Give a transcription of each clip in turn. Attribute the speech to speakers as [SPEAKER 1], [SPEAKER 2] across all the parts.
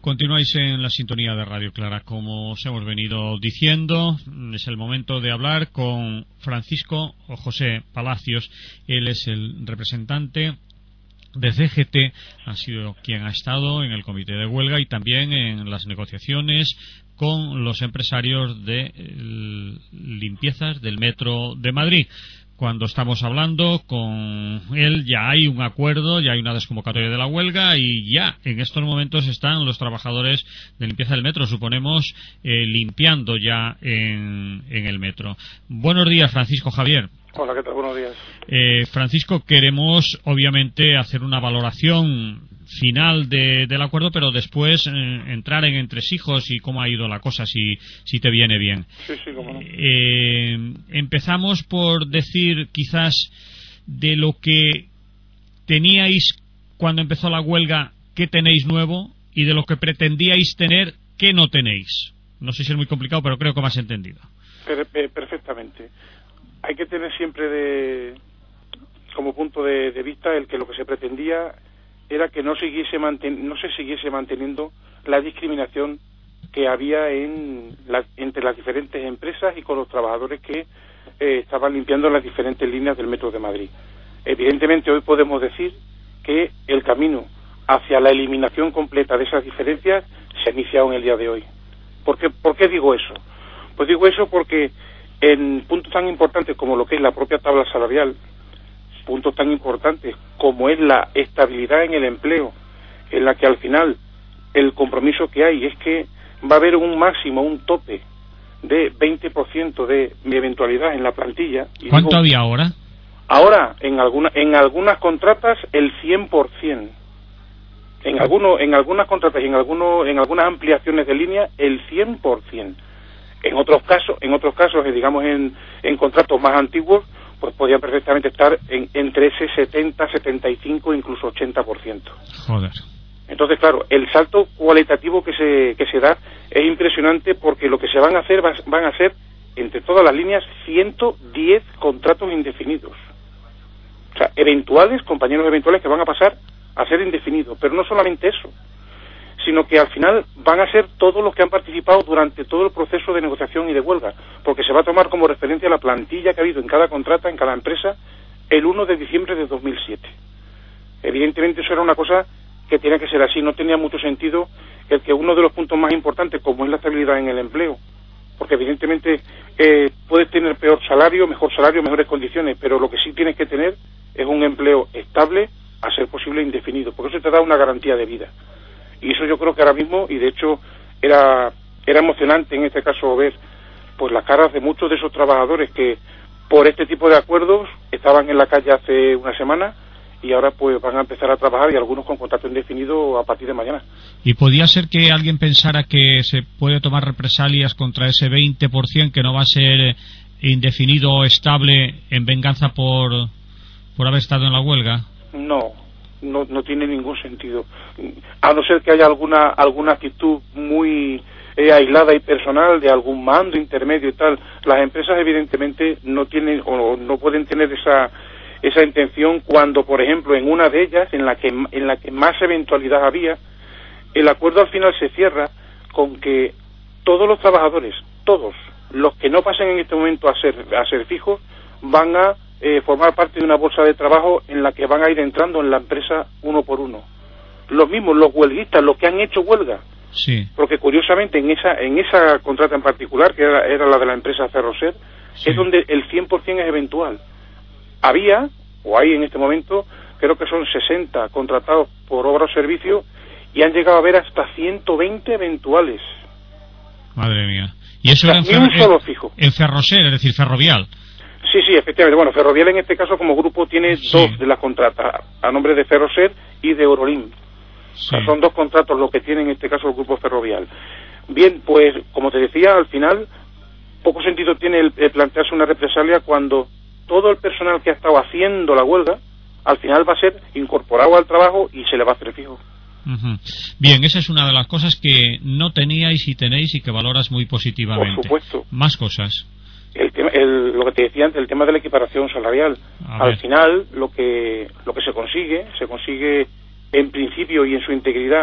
[SPEAKER 1] Continuáis en la sintonía de Radio Clara. Como os hemos venido diciendo, es el momento de hablar con Francisco José Palacios. Él es el representante de CGT, ha sido quien ha estado en el comité de huelga y también en las negociaciones con los empresarios de limpiezas del Metro de Madrid. Cuando estamos hablando con él ya hay un acuerdo, ya hay una desconvocatoria de la huelga y ya en estos momentos están los trabajadores de limpieza del metro, suponemos, limpiando ya en el metro. Buenos días, Francisco Javier.
[SPEAKER 2] Hola, ¿qué tal? Buenos días.
[SPEAKER 1] Francisco, queremos obviamente hacer una valoración final del acuerdo, pero después entrar en entresijos y cómo ha ido la cosa, si te viene bien.
[SPEAKER 2] Sí, cómo no.
[SPEAKER 1] Empezamos por decir quizás de lo que teníais cuando empezó la huelga, qué tenéis nuevo, y de lo que pretendíais tener, qué no tenéis. No sé si es muy complicado, pero creo que me has entendido.
[SPEAKER 2] Perfectamente. Hay que tener siempre como punto de vista el que lo que se pretendía era que no se siguiese manteniendo la discriminación que había entre las diferentes empresas y con los trabajadores que estaban limpiando las diferentes líneas del Metro de Madrid. Evidentemente hoy podemos decir que el camino hacia la eliminación completa de esas diferencias se ha iniciado en el día de hoy. ¿Por qué digo eso? Pues digo eso porque en puntos tan importantes como lo que es la propia tabla salarial, puntos tan importantes como es la estabilidad en el empleo, en la que al final el compromiso que hay es que va a haber un máximo, un tope de 20% de eventualidad en la plantilla.
[SPEAKER 1] ¿Cuánto había ahora?
[SPEAKER 2] Ahora, en algunas contratas, el 100%. En algunas contratas y en algunas ampliaciones de línea, el 100%. En otros casos, digamos en contratos más antiguos, pues podían perfectamente estar entre ese 70, 75, incluso 80%.
[SPEAKER 1] Joder.
[SPEAKER 2] Entonces, claro, el salto cualitativo que se da es impresionante porque lo que se van a hacer van a ser, entre todas las líneas, 110 contratos indefinidos. O sea, compañeros eventuales que van a pasar a ser indefinidos. Pero no solamente eso, sino que al final van a ser todos los que han participado durante todo el proceso de negociación y de huelga, porque se va a tomar como referencia la plantilla que ha habido en cada contrata, en cada empresa, el 1 de diciembre de 2007. Evidentemente eso era una cosa que tenía que ser así, no tenía mucho sentido el que uno de los puntos más importantes, como es la estabilidad en el empleo, porque evidentemente puedes tener peor salario, mejores condiciones, pero lo que sí tienes que tener es un empleo estable, a ser posible indefinido, porque eso te da una garantía de vida. Y eso yo creo que ahora mismo, y de hecho era emocionante en este caso ver pues las caras de muchos de esos trabajadores que por este tipo de acuerdos estaban en la calle hace una semana y ahora pues van a empezar a trabajar, y algunos con contrato indefinido a partir de mañana. ¿Y podía ser que alguien pensara que se puede tomar represalias contra ese 20% que no va a ser indefinido o estable en venganza por haber estado en la huelga? No tiene ningún sentido, a no ser que haya alguna actitud muy aislada y personal de algún mando intermedio y tal. Las empresas evidentemente no tienen o no pueden tener esa intención cuando, por ejemplo, en una de ellas, en la que más eventualidad había, el acuerdo al final se cierra con que todos los trabajadores, todos los que no pasen en este momento a ser fijos, van a formar parte de una bolsa de trabajo en la que van a ir entrando en la empresa uno por uno. Los mismos, los huelguistas, los que han hecho huelga. Sí. Porque curiosamente en esa contrata en particular, que era la de la empresa Ferroser, sí, es donde el 100% es eventual. Había, o hay en este momento, creo que son 60 contratados por obra o servicio, y han llegado a haber hasta 120 eventuales.
[SPEAKER 1] Madre mía. Y eso era
[SPEAKER 2] ni un solo fijo.
[SPEAKER 1] En Ferroser, es decir, Ferrovial.
[SPEAKER 2] Sí, efectivamente. Bueno, Ferrovial en este caso como grupo tiene dos de las contratas, a nombre de Ferroser y de Eurolim. Sí. O sea, son dos contratos los que tiene en este caso el grupo Ferrovial. Bien, pues como te decía, al final poco sentido tiene el plantearse una represalia cuando todo el personal que ha estado haciendo la huelga al final va a ser incorporado al trabajo y se le va a hacer fijo.
[SPEAKER 1] Uh-huh. Bien, esa es una de las cosas que no teníais y tenéis y que valoras muy positivamente.
[SPEAKER 2] Por supuesto.
[SPEAKER 1] Más cosas.
[SPEAKER 2] Lo que te decía antes, el tema de la equiparación salarial. Al final, lo que se consigue en principio y en su integridad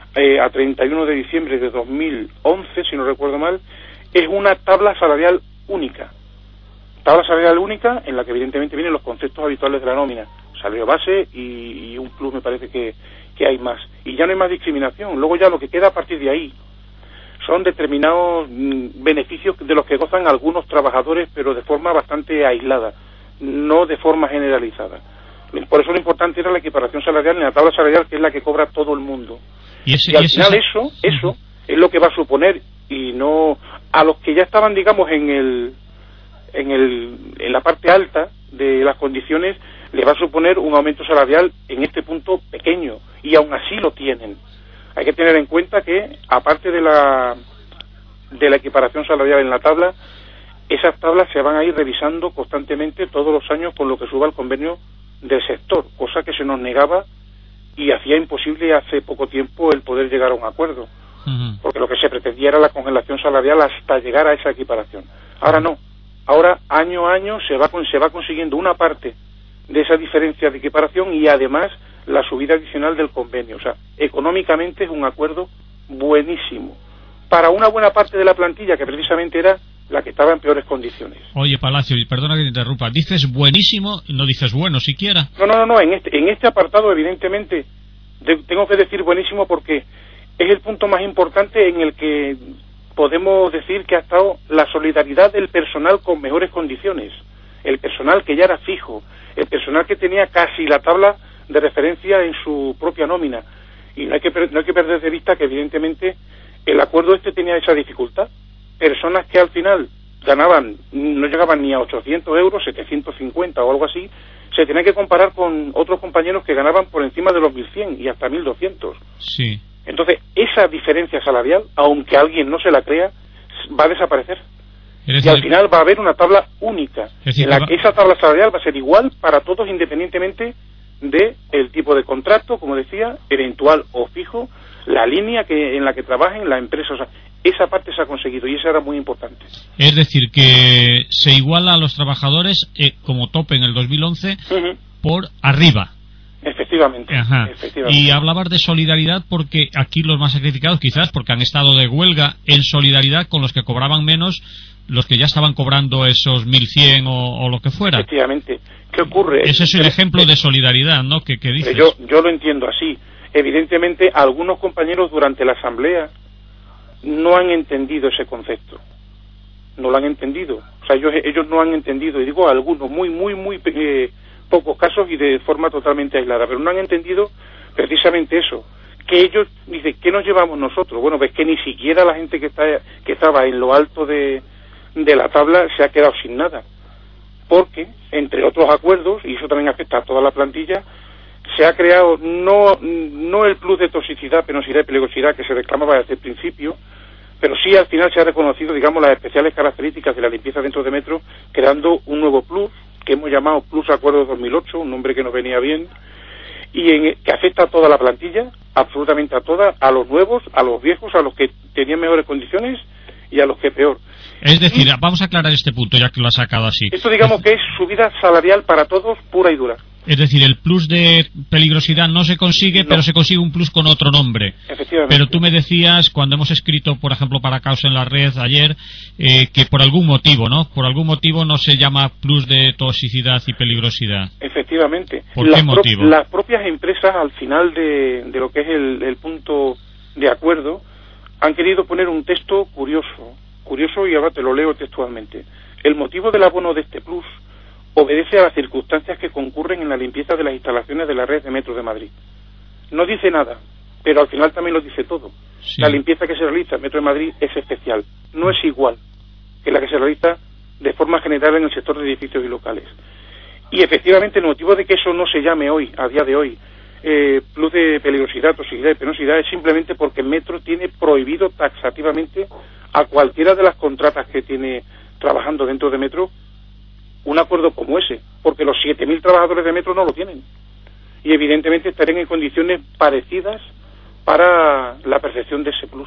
[SPEAKER 2] a 31 de diciembre de 2011, si no recuerdo mal, es una tabla salarial única. Tabla salarial única en la que evidentemente vienen los conceptos habituales de la nómina, salario base y un plus, me parece que hay más. Y ya no hay más discriminación. Luego ya lo que queda a partir de ahí son determinados beneficios de los que gozan algunos trabajadores, pero de forma bastante aislada, no de forma generalizada. Por eso lo importante era la equiparación salarial en la tabla salarial, que es la que cobra todo el mundo. Y al final eso es lo que va a suponer, y no a los que ya estaban, digamos, en la parte alta de las condiciones, le va a suponer un aumento salarial en este punto pequeño, y aún así lo tienen. Hay que tener en cuenta que, aparte de la equiparación salarial en la tabla, esas tablas se van a ir revisando constantemente todos los años con lo que suba el convenio del sector, cosa que se nos negaba y hacía imposible hace poco tiempo el poder llegar a un acuerdo, porque lo que se pretendía era la congelación salarial hasta llegar a esa equiparación. Ahora no, ahora año a año se va consiguiendo una parte de esa diferencia de equiparación y además la subida adicional del convenio. O sea, económicamente es un acuerdo buenísimo para una buena parte de la plantilla, que precisamente era la que estaba en peores condiciones.
[SPEAKER 1] Oye, Palacio, perdona que te interrumpa, dices buenísimo, no dices bueno siquiera.
[SPEAKER 2] No, en este apartado evidentemente tengo que decir buenísimo porque es el punto más importante en el que podemos decir que ha estado la solidaridad del personal con mejores condiciones, el personal que ya era fijo, el personal que tenía casi la tabla de referencia en su propia nómina. Y no hay que perder de vista que evidentemente el acuerdo tenía esa dificultad. Personas que al final no llegaban ni a 800 euros, 750 o algo así, se tenían que comparar con otros compañeros que ganaban por encima de los 1.100 y hasta 1.200.
[SPEAKER 1] Sí.
[SPEAKER 2] Entonces, esa diferencia salarial, aunque alguien no se la crea, va a desaparecer. Y al final va a haber una tabla única, en la que esa tabla salarial va a ser igual para todos, independientemente del tipo de contrato, como decía, eventual o fijo, la línea en la que trabajen la empresa. O sea, esa parte se ha conseguido y esa era muy importante. Es
[SPEAKER 1] decir, que se iguala a los trabajadores como tope en el 2011 por arriba.
[SPEAKER 2] Efectivamente.
[SPEAKER 1] Y hablabas de solidaridad porque aquí los más sacrificados, quizás porque han estado de huelga en solidaridad con los que cobraban menos, los que ya estaban cobrando esos 1.100 o lo que fuera.
[SPEAKER 2] Efectivamente. ¿Qué ocurre?
[SPEAKER 1] Ese es el ejemplo de solidaridad, ¿no? Que dices.
[SPEAKER 2] Yo lo entiendo así. Evidentemente, algunos compañeros durante la asamblea no han entendido ese concepto. No lo han entendido. O sea, ellos no han entendido, y digo algunos, muy pocos casos y de forma totalmente aislada, pero no han entendido precisamente eso. Que ellos dicen, ¿qué nos llevamos nosotros? Bueno, ves que ni siquiera la gente que estaba en lo alto de la tabla se ha quedado sin nada. Porque, entre otros acuerdos, y eso también afecta a toda la plantilla, se ha creado no el plus de toxicidad, penosidad y peligrosidad que se reclamaba desde el principio, pero sí al final se ha reconocido, digamos, las especiales características de la limpieza dentro de metro, creando un nuevo plus, que hemos llamado Plus Acuerdo 2008, un nombre que nos venía bien, y que afecta a toda la plantilla, absolutamente a toda, a los nuevos, a los viejos, a los que tenían mejores condiciones y a los que peor.
[SPEAKER 1] Es decir, vamos a aclarar este punto, ya que lo has sacado así.
[SPEAKER 2] Esto digamos que es subida salarial para todos, pura y dura.
[SPEAKER 1] Es decir, el plus de peligrosidad no se consigue, pero se consigue un plus con otro nombre.
[SPEAKER 2] Efectivamente.
[SPEAKER 1] Pero tú me decías, cuando hemos escrito, por ejemplo, para Caos en la red ayer, que por algún motivo, ¿no? Por algún motivo no se llama plus de toxicidad y peligrosidad.
[SPEAKER 2] Efectivamente.
[SPEAKER 1] ¿Por qué motivo?
[SPEAKER 2] Las propias empresas, al final de lo que es el punto de acuerdo, han querido poner un texto curioso, y ahora te lo leo textualmente. El motivo del abono de este plus obedece a las circunstancias que concurren en la limpieza de las instalaciones de la red de Metro de Madrid. No dice nada, pero al final también lo dice todo. Sí. La limpieza que se realiza en Metro de Madrid es especial, no es igual que la que se realiza de forma general en el sector de edificios y locales. Y efectivamente el motivo de que eso no se llame hoy, a día de hoy, plus de peligrosidad, toxicidad y penosidad, es simplemente porque Metro tiene prohibido taxativamente a cualquiera de las contratas que tiene trabajando dentro de Metro un acuerdo como ese, porque los 7.000 trabajadores de Metro no lo tienen y evidentemente estarían en condiciones parecidas para la percepción de ese plus.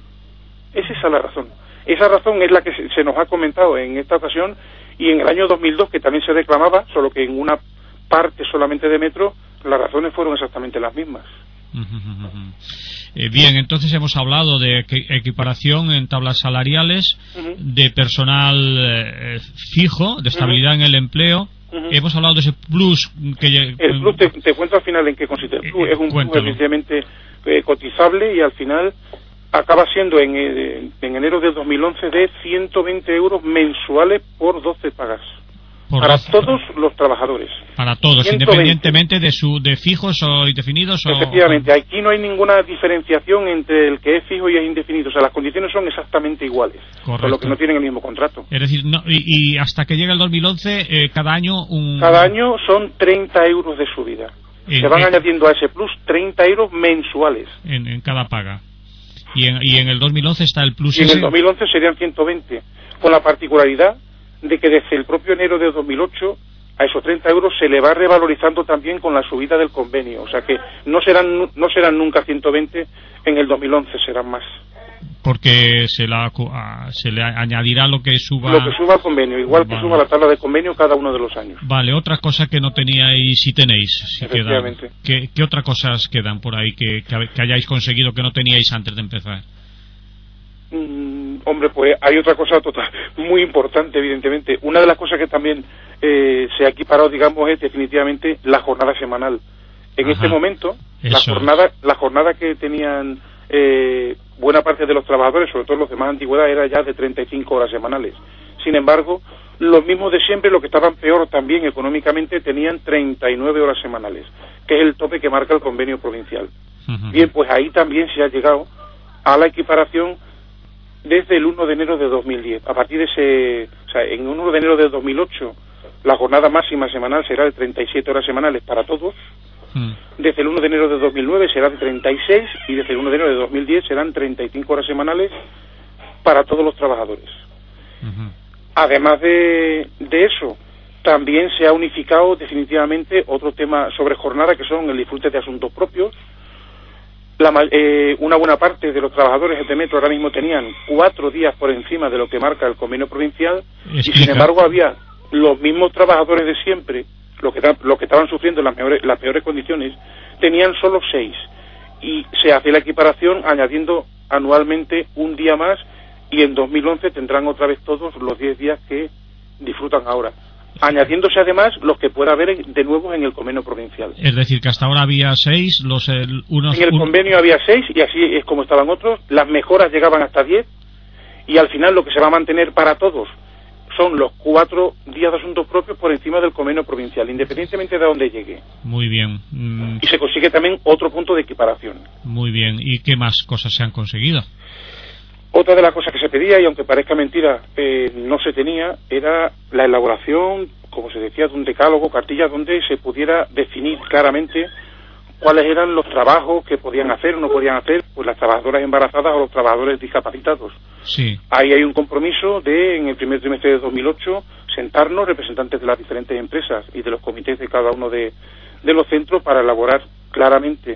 [SPEAKER 2] Esa es la razón. Esa razón es la que se nos ha comentado en esta ocasión, y en el año 2002, que también se reclamaba, solo que en una parte solamente de Metro, las razones fueron exactamente las mismas.
[SPEAKER 1] Bien, entonces hemos hablado de equiparación en tablas salariales, de personal fijo, de estabilidad en el empleo. Hemos hablado de ese plus que...
[SPEAKER 2] El plus, te cuento al final en qué consiste el plus. Es un plus evidentemente cotizable y al final acaba siendo en enero del 2011 de 120 euros mensuales por 12 pagas. Para todos los trabajadores.
[SPEAKER 1] Para todos, 120. Independientemente de fijos o indefinidos.
[SPEAKER 2] Efectivamente, aquí no hay ninguna diferenciación entre el que es fijo y es indefinido. O sea, las condiciones son exactamente iguales.
[SPEAKER 1] Correcto.
[SPEAKER 2] Por lo que no tienen el mismo contrato.
[SPEAKER 1] Es decir, y hasta que llega el 2011, cada año
[SPEAKER 2] Cada año son 30 euros de subida. Se van añadiendo a ese plus 30 euros mensuales.
[SPEAKER 1] En cada paga. Y en el 2011 está el plus.
[SPEAKER 2] Y en el 2011 serían 120. Con la particularidad de que desde el propio enero de 2008 a esos 30 euros se le va revalorizando también con la subida del convenio. O sea que no serán nunca 120, en el 2011 serán más.
[SPEAKER 1] Porque se le añadirá lo que suba...
[SPEAKER 2] Lo que suba al convenio, igual que suba la tabla de convenio cada uno de los años.
[SPEAKER 1] Vale, otra cosa que no teníais, si tenéis. Si
[SPEAKER 2] Efectivamente.
[SPEAKER 1] ¿Qué otras cosas quedan por ahí que hayáis conseguido que no teníais antes de empezar?
[SPEAKER 2] Hombre, pues hay otra cosa muy importante, evidentemente. Una de las cosas que también se ha equiparado, digamos, es definitivamente la jornada semanal. En este momento, la jornada que tenían buena parte de los trabajadores, sobre todo los de más antigüedad, era ya de 35 horas semanales. Sin embargo, los mismos de siempre, los que estaban peor también económicamente, tenían 39 horas semanales, que es el tope que marca el convenio provincial. Bien, pues ahí también se ha llegado a la equiparación desde el 1 de enero de 2010. A partir de en 1 de enero de 2008, la jornada máxima semanal será de 37 horas semanales para todos. Desde el 1 de enero de 2009 será de 36 y desde el 1 de enero de 2010 serán 35 horas semanales para todos los trabajadores. Además de eso, también se ha unificado definitivamente otro tema sobre jornada, que son el disfrute de asuntos propios. Una buena parte de los trabajadores de Metro ahora mismo tenían 4 días por encima de lo que marca el convenio provincial. Y sin embargo había los mismos trabajadores de siempre, los que estaban sufriendo las peores condiciones, tenían solo 6, y se hace la equiparación añadiendo anualmente un día más, y en 2011 tendrán otra vez todos los 10 días que disfrutan ahora, añadiéndose además los que pueda haber de nuevo en el convenio provincial.
[SPEAKER 1] Es decir, que hasta ahora había 6,
[SPEAKER 2] en el convenio había 6, y así es como estaban otros. Las mejoras llegaban hasta 10, y al final lo que se va a mantener para todos son los 4 días de asuntos propios por encima del convenio provincial, independientemente de dónde llegue.
[SPEAKER 1] Muy bien.
[SPEAKER 2] Y se consigue también otro punto de equiparación.
[SPEAKER 1] Muy bien. ¿Y qué más cosas se han conseguido?
[SPEAKER 2] Otra de las cosas que se pedía, y aunque parezca mentira, no se tenía, era la elaboración, como se decía, de un decálogo, cartillas, donde se pudiera definir claramente cuáles eran los trabajos que podían hacer o no podían hacer, pues las trabajadoras embarazadas o los trabajadores discapacitados.
[SPEAKER 1] Sí.
[SPEAKER 2] Ahí hay un compromiso en el primer trimestre de 2008, sentarnos, representantes de las diferentes empresas y de los comités de cada uno de los centros, para elaborar claramente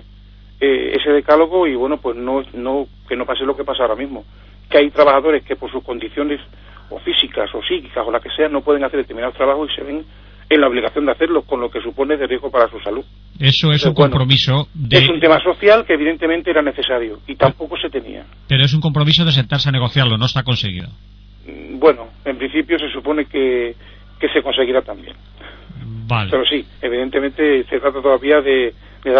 [SPEAKER 2] ese decálogo, y bueno, pues que no pase lo que pasa ahora mismo, que hay trabajadores que por sus condiciones o físicas o psíquicas o la que sea no pueden hacer determinados trabajos y se ven en la obligación de hacerlos, con lo que supone de riesgo para su salud.
[SPEAKER 1] Eso es un compromiso
[SPEAKER 2] es un tema social que evidentemente era necesario y tampoco se tenía.
[SPEAKER 1] Pero es un compromiso de sentarse a negociarlo, no está conseguido.
[SPEAKER 2] Bueno, en principio se supone que se conseguirá también.
[SPEAKER 1] Vale.
[SPEAKER 2] Pero sí, evidentemente se trata todavía de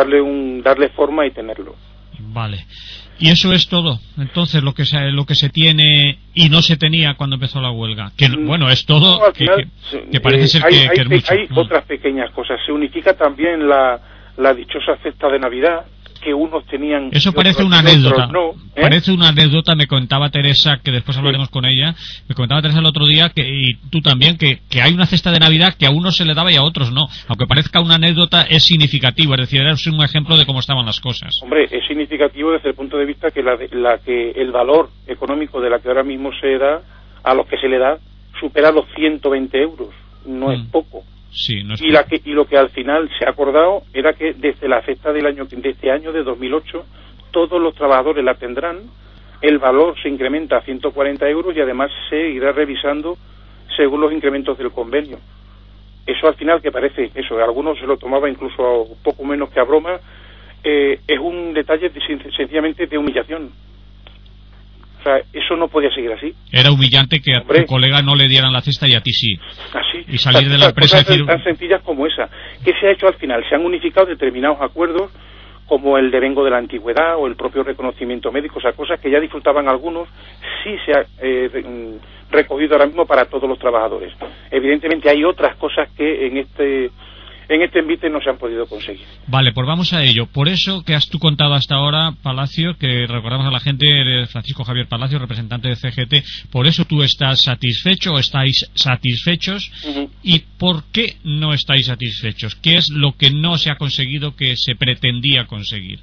[SPEAKER 2] darle forma y tenerlo.
[SPEAKER 1] Vale. Y eso es todo. Entonces, lo que se tiene y no se tenía cuando empezó la huelga. Que bueno, es todo.
[SPEAKER 2] No, al final,
[SPEAKER 1] que parece ser que es mucho.
[SPEAKER 2] Hay otras pequeñas cosas. Se unifica también la dichosa cesta de Navidad, que unos tenían...
[SPEAKER 1] Eso parece una anécdota. No, parece una anécdota. Me contaba Teresa, que después hablaremos con ella, me contaba Teresa el otro día, y tú también, que hay una cesta de Navidad que a unos se le daba y a otros no. Aunque parezca una anécdota, es significativo. Es decir, es un ejemplo de cómo estaban las cosas.
[SPEAKER 2] Hombre, es significativo desde el punto de vista que que el valor económico de la que ahora mismo se da, a los que se le da, supera los 120 euros. No es poco.
[SPEAKER 1] Sí, no es
[SPEAKER 2] y lo que al final se ha acordado era que desde la cesta de este año de 2008 todos los trabajadores la tendrán, el valor se incrementa a 140 euros y además se irá revisando según los incrementos del convenio. Eso al final, que parece eso, algunos se lo tomaba incluso poco menos que a broma, es un detalle sencillamente de humillación. O sea, eso no podía seguir así.
[SPEAKER 1] Era humillante que a tu colega no le dieran la cesta y a ti sí.
[SPEAKER 2] Así.
[SPEAKER 1] Y salir de la empresa y decir...
[SPEAKER 2] tan sencillas como esa. ¿Qué se ha hecho al final? Se han unificado determinados acuerdos, como el devengo de la antigüedad o el propio reconocimiento médico, o sea, cosas que ya disfrutaban algunos, sí se ha recogido ahora mismo para todos los trabajadores. Evidentemente hay otras cosas que en este envite no se han podido conseguir.
[SPEAKER 1] Vale, pues vamos a ello. Por eso que has tú contado hasta ahora, Palacio, que recordamos a la gente, eres Francisco Javier Palacio, representante de CGT, por eso tú estás satisfecho o estáis satisfechos. ¿Y por qué no estáis satisfechos? ¿Qué es lo que no se ha conseguido que se pretendía conseguir?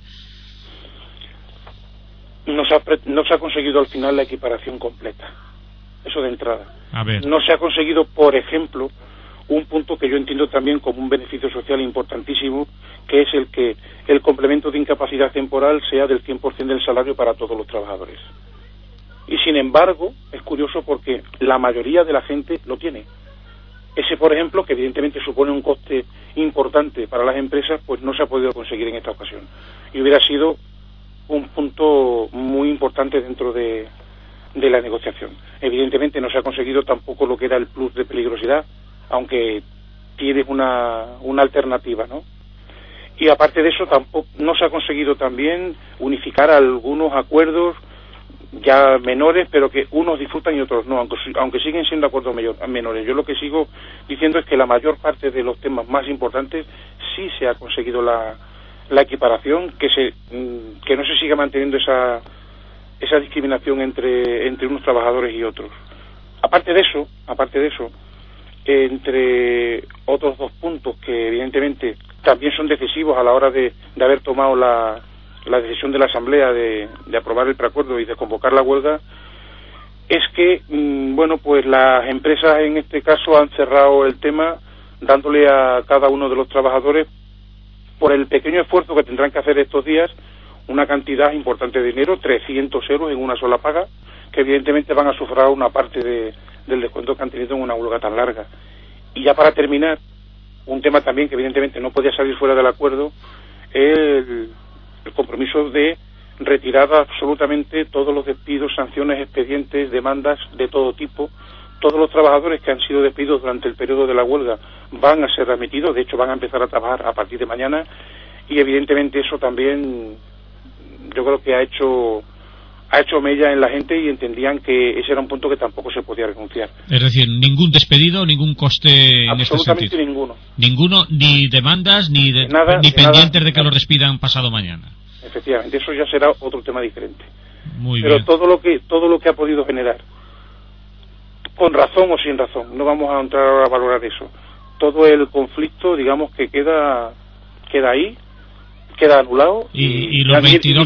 [SPEAKER 2] No se ha conseguido al final la equiparación completa. Eso de entrada.
[SPEAKER 1] A ver.
[SPEAKER 2] No se ha conseguido, por ejemplo, un punto que yo entiendo también como un beneficio social importantísimo, que es el que el complemento de incapacidad temporal sea del 100% del salario para todos los trabajadores. Y sin embargo, es curioso porque la mayoría de la gente lo tiene. Ese, por ejemplo, que evidentemente supone un coste importante para las empresas, pues no se ha podido conseguir en esta ocasión. Y hubiera sido un punto muy importante dentro de la negociación. Evidentemente no se ha conseguido tampoco lo que era el plus de peligrosidad, aunque tienes una alternativa, ¿no? Y aparte de eso, tampoco no se ha conseguido también unificar algunos acuerdos ya menores, pero que unos disfrutan y otros no, aunque siguen siendo acuerdos menores. Yo lo que sigo diciendo es que la mayor parte de los temas más importantes sí se ha conseguido la equiparación, que no se siga manteniendo esa discriminación entre unos trabajadores y otros. Aparte de eso, entre otros dos puntos que evidentemente también son decisivos a la hora de haber tomado la decisión de la Asamblea de aprobar el preacuerdo y de convocar la huelga, es que pues las empresas en este caso han cerrado el tema dándole a cada uno de los trabajadores, por el pequeño esfuerzo que tendrán que hacer estos días, una cantidad importante de dinero, 300 euros en una sola paga, que evidentemente van a sufragar una parte del descuento que han tenido en una huelga tan larga. Y ya para terminar, un tema también que evidentemente no podía salir fuera del acuerdo, el compromiso de retirar absolutamente todos los despidos, sanciones, expedientes, demandas de todo tipo. Todos los trabajadores que han sido despedidos durante el periodo de la huelga van a ser remitidos, de hecho van a empezar a trabajar a partir de mañana, y evidentemente eso también yo creo que ha hecho mella en la gente y entendían que ese era un punto que tampoco se podía renunciar.
[SPEAKER 1] Es decir, ningún despedido, ningún coste en este sentido.
[SPEAKER 2] Absolutamente ninguno.
[SPEAKER 1] Ninguno, ni demandas, ni pendientes de que los despidan pasado mañana.
[SPEAKER 2] Efectivamente, eso ya será otro tema diferente.
[SPEAKER 1] Muy
[SPEAKER 2] Pero
[SPEAKER 1] bien.
[SPEAKER 2] todo lo que ha podido generar, con razón o sin razón, no vamos a entrar ahora a valorar eso. Todo el conflicto, digamos que queda ahí, queda anulado
[SPEAKER 1] y los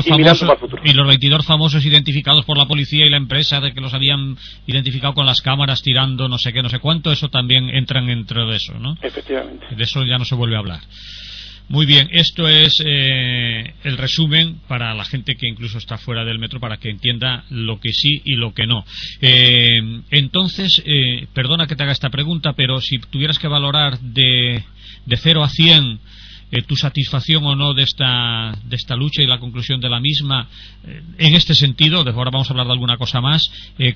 [SPEAKER 1] 22 famosos identificados por la policía y la empresa de que los habían identificado con las cámaras tirando no sé qué, no sé cuánto, eso también entran dentro de eso, ¿no?
[SPEAKER 2] Efectivamente.
[SPEAKER 1] De eso ya no se vuelve a hablar. Muy bien, esto es el resumen para la gente que incluso está fuera del metro, para que entienda lo que sí y lo que no. Entonces, perdona que te haga esta pregunta, pero si tuvieras que valorar de 0 a 100 tu satisfacción o no de esta lucha y la conclusión de la misma, en este sentido, ahora vamos a hablar de alguna cosa más,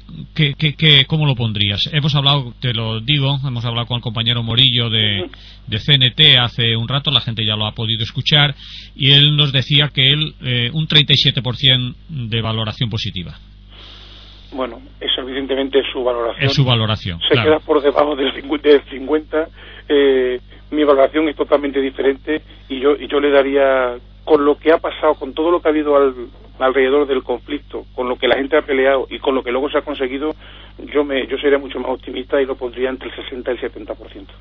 [SPEAKER 1] ¿cómo lo pondrías? Hemos hablado, te lo digo, hemos hablado con el compañero Morillo de CNT hace un rato, la gente ya lo ha podido escuchar, y él nos decía que un 37% de valoración positiva.
[SPEAKER 2] Bueno, eso evidentemente es su valoración.
[SPEAKER 1] Es su valoración,
[SPEAKER 2] se queda por debajo del 50. Mi valoración es totalmente diferente y yo le daría, con lo que ha pasado, con todo lo que ha habido alrededor del conflicto, con lo que la gente ha peleado y con lo que luego se ha conseguido, yo sería mucho más optimista y lo pondría entre el 60 y el 70%.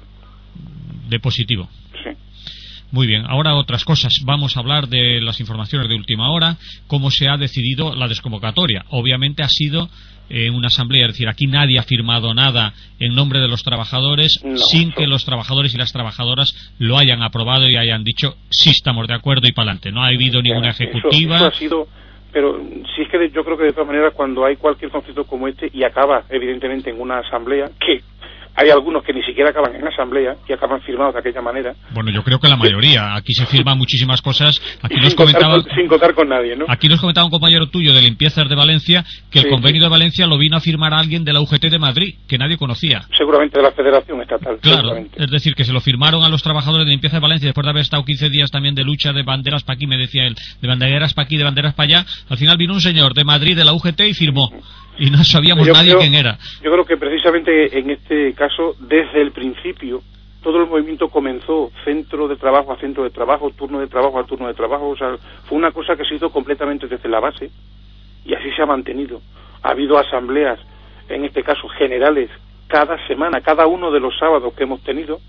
[SPEAKER 1] De positivo.
[SPEAKER 2] Sí.
[SPEAKER 1] Muy bien, ahora otras cosas. Vamos a hablar de las informaciones de última hora, cómo se ha decidido la desconvocatoria. Obviamente ha sido una asamblea, es decir, aquí nadie ha firmado nada en nombre de los trabajadores sin que los trabajadores y las trabajadoras lo hayan aprobado y hayan dicho sí, estamos de acuerdo y para adelante. No ha habido ninguna ejecutiva.
[SPEAKER 2] Eso ha sido, pero si es que yo creo que de todas maneras cuando hay cualquier conflicto como este y acaba evidentemente en una asamblea, que hay algunos que ni siquiera acaban en asamblea y acaban firmados de aquella manera.
[SPEAKER 1] Bueno, yo creo que la mayoría. Aquí se firman muchísimas cosas. Aquí
[SPEAKER 2] sin contar con nadie, ¿no?
[SPEAKER 1] Aquí nos comentaba un compañero tuyo de Limpiezas de Valencia que el convenio de Valencia lo vino a firmar alguien de la UGT de Madrid, que nadie conocía.
[SPEAKER 2] Seguramente de la Federación Estatal.
[SPEAKER 1] Claro, es decir, que se lo firmaron a los trabajadores de Limpieza de Valencia después de haber estado 15 días también de lucha de banderas para aquí, me decía él, de banderas para aquí, de banderas para allá. Al final vino un señor de Madrid, de la UGT, y firmó. Y no sabíamos quién era.
[SPEAKER 2] Yo creo que precisamente en este caso, desde el principio, todo el movimiento comenzó centro de trabajo a centro de trabajo, turno de trabajo a turno de trabajo. O sea, fue una cosa que se hizo completamente desde la base y así se ha mantenido. Ha habido asambleas, en este caso generales, cada semana, cada uno de los sábados que hemos tenido.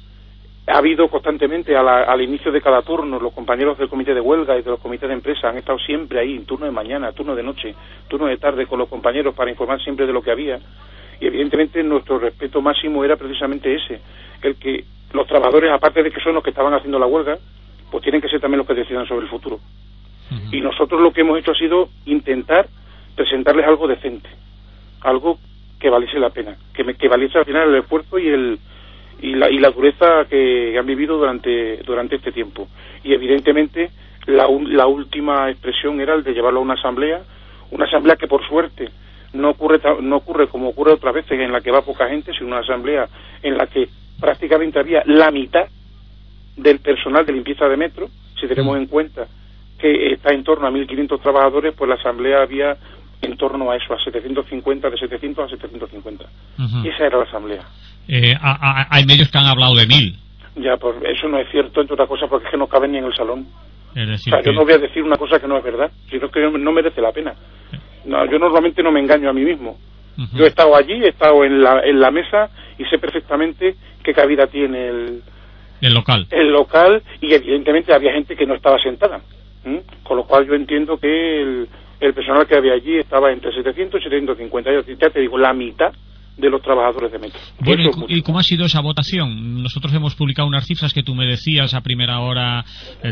[SPEAKER 2] Ha habido constantemente al inicio de cada turno, los compañeros del comité de huelga y de los comités de empresa han estado siempre ahí, en turno de mañana, turno de noche, turno de tarde, con los compañeros para informar siempre de lo que había. Y evidentemente nuestro respeto máximo era precisamente ese, el que los trabajadores, aparte de que son los que estaban haciendo la huelga, pues tienen que ser también los que decidan sobre el futuro. Y nosotros lo que hemos hecho ha sido intentar presentarles algo decente, algo que valiese la pena, que valiese al final el esfuerzo y la dureza que han vivido durante este tiempo. Y evidentemente la última expresión era el de llevarlo a una asamblea que por suerte no ocurre como ocurre otras veces, en la que va poca gente, sino una asamblea en la que prácticamente había la mitad del personal de limpieza de metro. Si tenemos en cuenta que está en torno a 1.500 trabajadores, pues la asamblea había en torno a eso, a 750, de 700 a 750. Y esa era la asamblea.
[SPEAKER 1] Hay medios que han hablado de 1.000.
[SPEAKER 2] Ya, pues eso no es cierto, entre otras cosas, porque es que no caben ni en el salón.
[SPEAKER 1] Es decir,
[SPEAKER 2] yo no voy a decir una cosa que no es verdad, sino que no merece la pena. No, yo normalmente no me engaño a mí mismo. Yo he estado allí, he estado en la mesa y sé perfectamente qué cabida tiene el local, y evidentemente había gente que no estaba sentada. Con lo cual yo entiendo que el personal que había allí estaba entre 700 y 750. Ya te digo, la mitad de los trabajadores de metro.
[SPEAKER 1] Bueno, ¿y cómo ha sido esa votación? Nosotros hemos publicado unas cifras que tú me decías a primera hora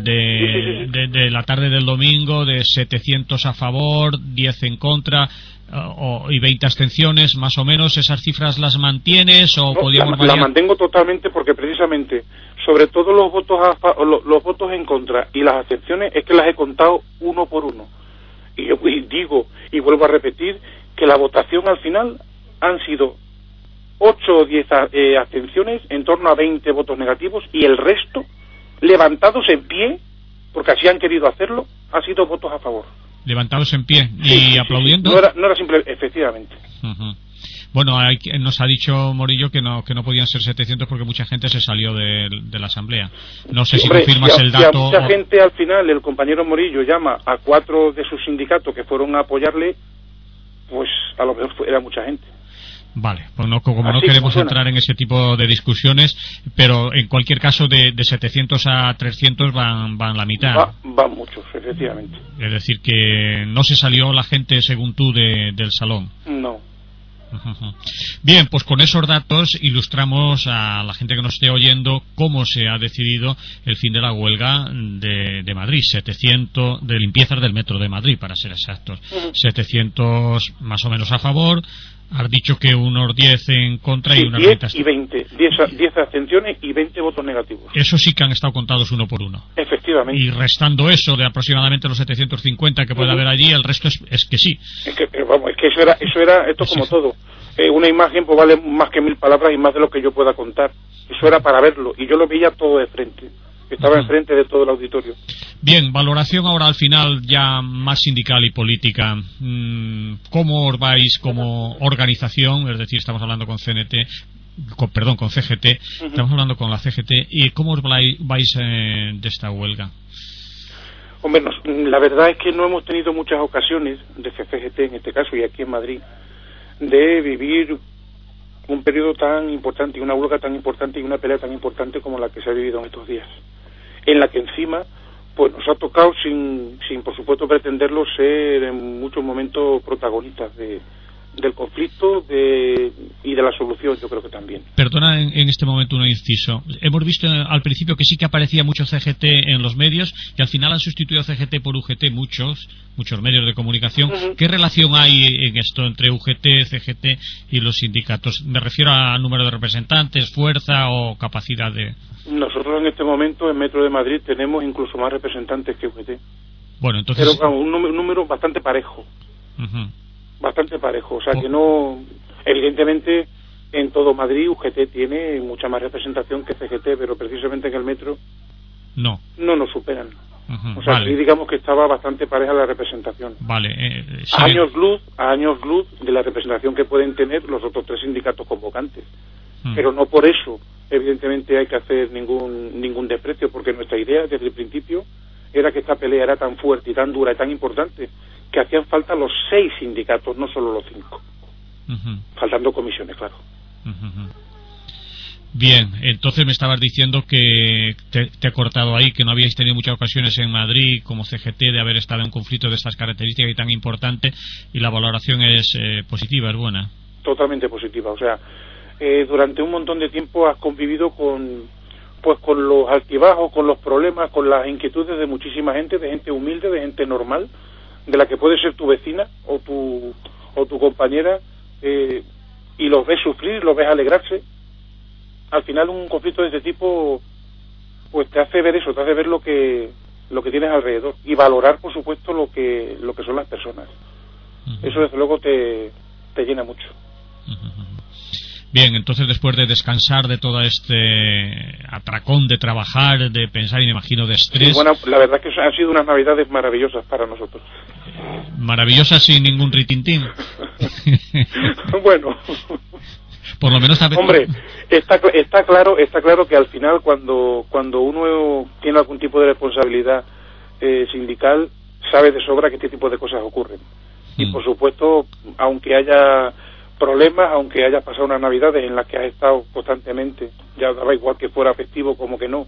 [SPEAKER 1] de la tarde del domingo, de 700 a favor, 10 en contra y 20 abstenciones, más o menos. ¿Esas cifras las mantienes o podíamos variar?
[SPEAKER 2] La mantengo totalmente, porque precisamente sobre todo los votos en contra y las abstenciones es que las he contado uno por uno. Y digo, y vuelvo a repetir, que la votación al final han sido 8 o 10 abstenciones, en torno a 20 votos negativos, y el resto, levantados en pie, porque así han querido hacerlo, ha sido votos a favor.
[SPEAKER 1] Levantados en pie y aplaudiendo.
[SPEAKER 2] No era simple, efectivamente.
[SPEAKER 1] Bueno, nos ha dicho Morillo que no podían ser 700 porque mucha gente se salió de la asamblea. No sé si confirmas el dato.
[SPEAKER 2] Mucha gente, al final, el compañero Morillo llama a 4 de sus sindicatos que fueron a apoyarle, pues a lo mejor era mucha gente.
[SPEAKER 1] Vale, pues como no queremos entrar en ese tipo de discusiones, pero en cualquier caso de 700 a 300 van la mitad.
[SPEAKER 2] Van muchos, efectivamente.
[SPEAKER 1] Es decir, que no se salió la gente, según tú, del salón.
[SPEAKER 2] No.
[SPEAKER 1] Bien, pues con esos datos ilustramos a la gente que nos esté oyendo cómo se ha decidido el fin de la huelga de Madrid. 700 de limpiezas del metro de Madrid, para ser exactos. 700 más o menos a favor. Has dicho que unos 10 en contra y unas
[SPEAKER 2] 10 y 20. 10 abstenciones y 20 votos negativos.
[SPEAKER 1] Eso sí que han estado contados uno por uno.
[SPEAKER 2] Efectivamente.
[SPEAKER 1] Y restando eso de aproximadamente los 750 que puede haber allí, el resto es que sí.
[SPEAKER 2] Pero vamos, es que eso era esto como todo. Una imagen pues vale más que 1000 palabras y más de lo que yo pueda contar. Eso era para verlo, y yo lo veía todo de frente. Estaba enfrente de todo el auditorio.
[SPEAKER 1] Bien, valoración ahora al final ya más sindical y política. ¿Cómo os vais como organización? Es decir, estamos hablando con con CGT, estamos hablando con la CGT. ¿Y cómo os vais de esta huelga?
[SPEAKER 2] Hombre, la verdad es que no hemos tenido muchas ocasiones, desde CGT en este caso y aquí en Madrid, de vivir un periodo tan importante y una huelga tan importante y una pelea tan importante como la que se ha vivido en estos días, en la que encima pues nos ha tocado sin por supuesto pretenderlo ser en muchos momentos protagonistas de del conflicto y de la solución, yo creo que también.
[SPEAKER 1] Perdona en este momento un inciso. Hemos visto al principio que sí que aparecía mucho CGT en los medios y al final han sustituido a CGT por UGT muchos medios de comunicación. ¿Qué relación hay en esto entre UGT, CGT y los sindicatos? Me refiero a número de representantes, fuerza o capacidad de...
[SPEAKER 2] Nosotros en este momento en Metro de Madrid tenemos incluso más representantes que UGT.
[SPEAKER 1] Bueno, entonces...
[SPEAKER 2] Pero un número bastante parejo. Bastante parejo, o sea que no, evidentemente en todo Madrid UGT tiene mucha más representación que CGT, pero precisamente en el metro no nos superan. O sea,
[SPEAKER 1] vale.
[SPEAKER 2] Sí, digamos que estaba bastante pareja la representación.
[SPEAKER 1] Vale. Sí.
[SPEAKER 2] A años luz de la representación que pueden tener los otros 3 sindicatos convocantes. Pero no por eso, evidentemente, hay que hacer ningún desprecio, porque nuestra idea desde el principio era que esta pelea era tan fuerte y tan dura y tan importante que hacían falta los 6 sindicatos, no solo los 5. Faltando comisiones, claro.
[SPEAKER 1] Bien, entonces me estabas diciendo que te he cortado ahí, que no habíais tenido muchas ocasiones en Madrid como CGT de haber estado en un conflicto de estas características y tan importante, y la valoración es positiva, es buena.
[SPEAKER 2] Totalmente positiva, o sea, durante un montón de tiempo has convivido con los altibajos, con los problemas, con las inquietudes de muchísima gente, de gente humilde, de gente normal, de la que puede ser tu vecina o tu compañera, y los ves sufrir, los ves alegrarse. Al final un conflicto de este tipo pues te hace ver eso, te hace ver lo que tienes alrededor y valorar, por supuesto, lo que son las personas. Eso desde luego te llena mucho.
[SPEAKER 1] Bien, entonces después de descansar de todo este atracón de trabajar, de pensar y me imagino de estrés...
[SPEAKER 2] Sí, bueno, la verdad es que han sido unas navidades maravillosas para nosotros.
[SPEAKER 1] Maravillosas sin ningún ritintín.
[SPEAKER 2] Bueno...
[SPEAKER 1] Por lo menos
[SPEAKER 2] Hombre, está claro que al final cuando uno tiene algún tipo de responsabilidad sindical, sabe de sobra que este tipo de cosas ocurren. Y por supuesto, aunque haya problemas, aunque hayas pasado unas navidades en las que has estado constantemente, ya daba igual que fuera festivo como que no,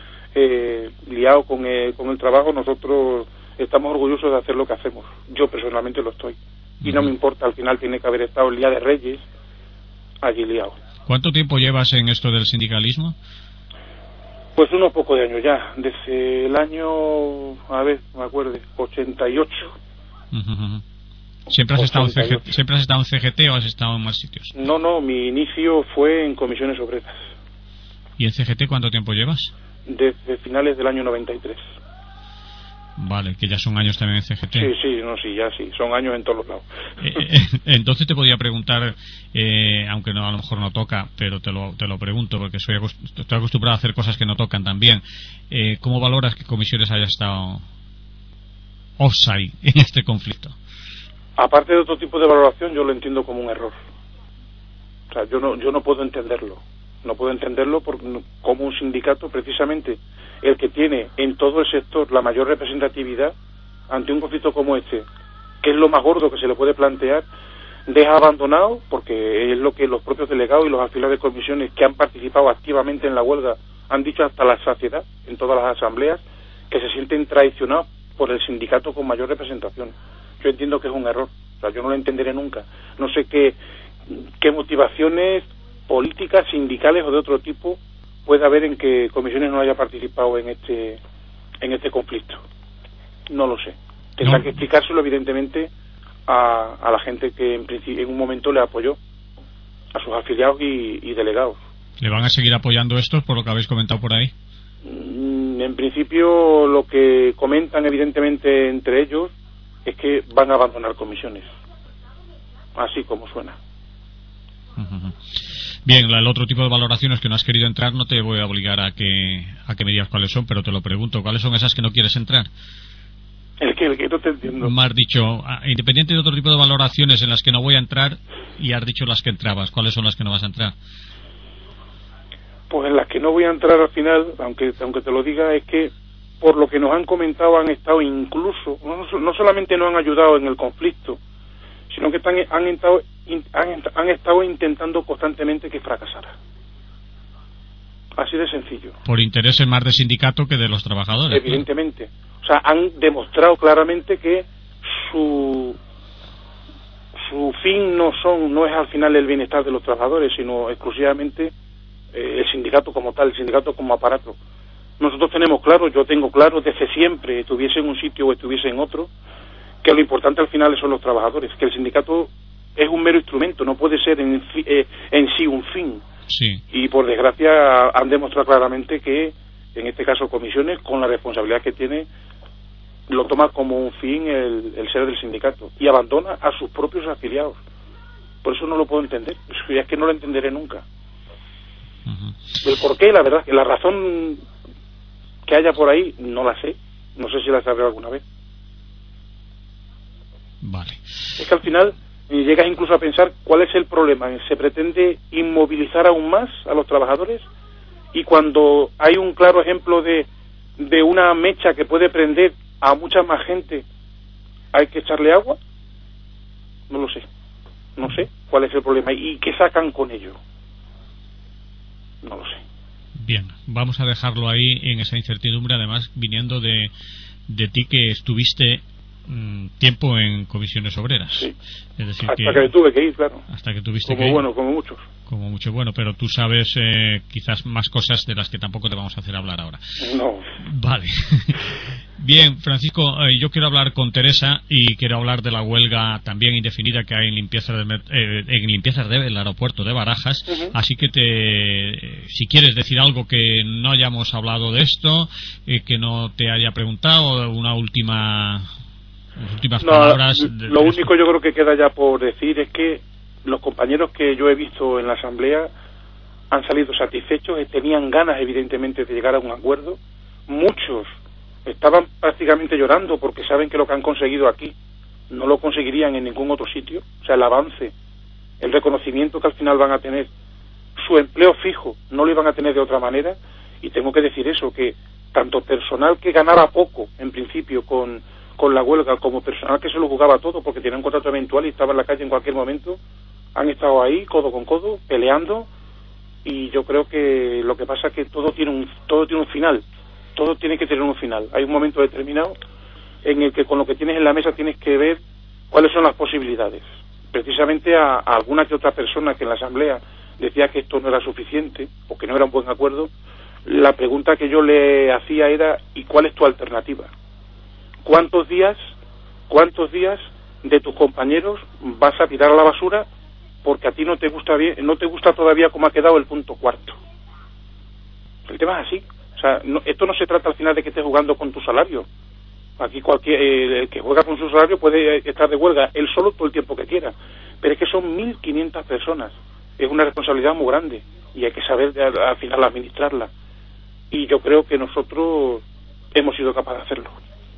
[SPEAKER 2] liado con el trabajo, nosotros estamos orgullosos de hacer lo que hacemos. Yo personalmente lo estoy. Y no me importa, al final tiene que haber estado el Día de Reyes allí liado.
[SPEAKER 1] ¿Cuánto tiempo llevas en esto del sindicalismo?
[SPEAKER 2] Pues unos pocos de años ya, desde el año, a ver, me acuerdo, 88.
[SPEAKER 1] ¿Siempre has estado en CGT o has estado en más sitios?
[SPEAKER 2] No, mi inicio fue en comisiones obreras.
[SPEAKER 1] ¿Y en CGT cuánto tiempo llevas?
[SPEAKER 2] Desde finales del año 93.
[SPEAKER 1] Vale, que ya son años también en CGT.
[SPEAKER 2] Sí, son años en todos los lados.
[SPEAKER 1] Entonces te podía preguntar, aunque a lo mejor no toca, pero te lo pregunto porque estoy acostumbrado a hacer cosas que no tocan también. ¿Cómo valoras que comisiones haya estado offside en este conflicto?
[SPEAKER 2] Aparte de otro tipo de valoración, yo lo entiendo como un error. O sea, yo no puedo entenderlo. No puedo entenderlo como un sindicato, precisamente el que tiene en todo el sector la mayor representatividad, ante un conflicto como este, que es lo más gordo que se le puede plantear, deja abandonado, porque es lo que los propios delegados y los afiliados de comisiones que han participado activamente en la huelga han dicho hasta la saciedad en todas las asambleas, que se sienten traicionados por el sindicato con mayor representación. Yo entiendo que es un error, o sea, yo no lo entenderé nunca. No sé qué motivaciones políticas, sindicales o de otro tipo puede haber en que comisiones no haya participado en este conflicto. No lo sé. Tendrá que explicárselo evidentemente a la gente que en un momento le apoyó, a sus afiliados y delegados.
[SPEAKER 1] ¿Le van a seguir apoyando estos por lo que habéis comentado por ahí?
[SPEAKER 2] En principio lo que comentan evidentemente entre ellos es que van a abandonar comisiones, así como suena.
[SPEAKER 1] Bien, el otro tipo de valoraciones que no has querido entrar no te voy a obligar a que me digas cuáles son, pero te lo pregunto, ¿cuáles son esas que no quieres entrar?
[SPEAKER 2] El que no te entiendo.
[SPEAKER 1] Me has dicho, independiente de otro tipo de valoraciones en las que no voy a entrar, y has dicho las que entrabas, ¿cuáles son las que no vas a entrar?
[SPEAKER 2] Pues en las que no voy a entrar al final, aunque te lo diga, es que por lo que nos han comentado han estado incluso, no solamente no han ayudado en el conflicto, sino que han estado intentando constantemente que fracasara. Así de sencillo.
[SPEAKER 1] Por intereses más de sindicato que de los trabajadores.
[SPEAKER 2] Evidentemente. O sea, han demostrado claramente que su fin no es al final el bienestar de los trabajadores, sino exclusivamente el sindicato como tal, el sindicato como aparato. Nosotros tenemos claro, yo tengo claro desde siempre, estuviese en un sitio o estuviese en otro, que lo importante al final son los trabajadores, que el sindicato es un mero instrumento, no puede ser en sí un fin.
[SPEAKER 1] Sí.
[SPEAKER 2] Y por desgracia han demostrado claramente que, en este caso comisiones, con la responsabilidad que tiene, lo toma como un fin el ser del sindicato y abandona a sus propios afiliados. Por eso no lo puedo entender, es que no lo entenderé nunca. El por qué, la verdad, que la razón que haya por ahí, no la sé. No sé si la sabré alguna vez.
[SPEAKER 1] Vale.
[SPEAKER 2] Es que al final llegas incluso a pensar cuál es el problema. Se pretende inmovilizar aún más a los trabajadores, y cuando hay un claro ejemplo de una mecha que puede prender a mucha más gente, ¿hay que echarle agua? No lo sé. No sé cuál es el problema y qué sacan con ello. No lo sé.
[SPEAKER 1] Bien, vamos a dejarlo ahí en esa incertidumbre, además viniendo de ti, que estuviste tiempo en comisiones obreras.
[SPEAKER 2] Sí.
[SPEAKER 1] Es decir,
[SPEAKER 2] hasta que tuve que ir, claro.
[SPEAKER 1] Hasta que tuviste
[SPEAKER 2] como
[SPEAKER 1] que ir.
[SPEAKER 2] Bueno, como muchos.
[SPEAKER 1] Como mucho, bueno, pero tú sabes quizás más cosas de las que tampoco te vamos a hacer hablar ahora.
[SPEAKER 2] No.
[SPEAKER 1] Vale. Bien, Francisco, yo quiero hablar con Teresa y quiero hablar de la huelga también indefinida que hay en limpiezas del aeropuerto de Barajas. Así que si quieres decir algo que no hayamos hablado de esto, que no te haya preguntado, unas últimas palabras.
[SPEAKER 2] Lo único yo creo que queda ya por decir es que los compañeros que yo he visto en la asamblea han salido satisfechos, tenían ganas evidentemente de llegar a un acuerdo. Muchos estaban prácticamente llorando porque saben que lo que han conseguido aquí no lo conseguirían en ningún otro sitio. O sea, el avance, el reconocimiento que al final van a tener, su empleo fijo no lo iban a tener de otra manera. Y tengo que decir eso, que tanto personal que ganara poco en principio con la huelga, como personal que se lo jugaba todo porque tenía un contrato eventual y estaba en la calle en cualquier momento, han estado ahí codo con codo peleando. Y yo creo que lo que pasa es que todo tiene un final, todo tiene que tener un final. Hay un momento determinado en el que con lo que tienes en la mesa tienes que ver cuáles son las posibilidades. Precisamente a alguna que otra persona que en la asamblea decía que esto no era suficiente o que no era un buen acuerdo, la pregunta que yo le hacía era: ¿y cuál es tu alternativa? ¿Cuántos días de tus compañeros vas a tirar a la basura porque a ti no te gusta todavía cómo ha quedado el punto cuarto? El tema es así. O sea, esto no se trata al final de que estés jugando con tu salario. Aquí el que juega con su salario puede estar de huelga él solo todo el tiempo que quiera, pero es que son 1.500 personas. Es una responsabilidad muy grande y hay que saber al final administrarla. Y yo creo que nosotros hemos sido capaces de hacerlo.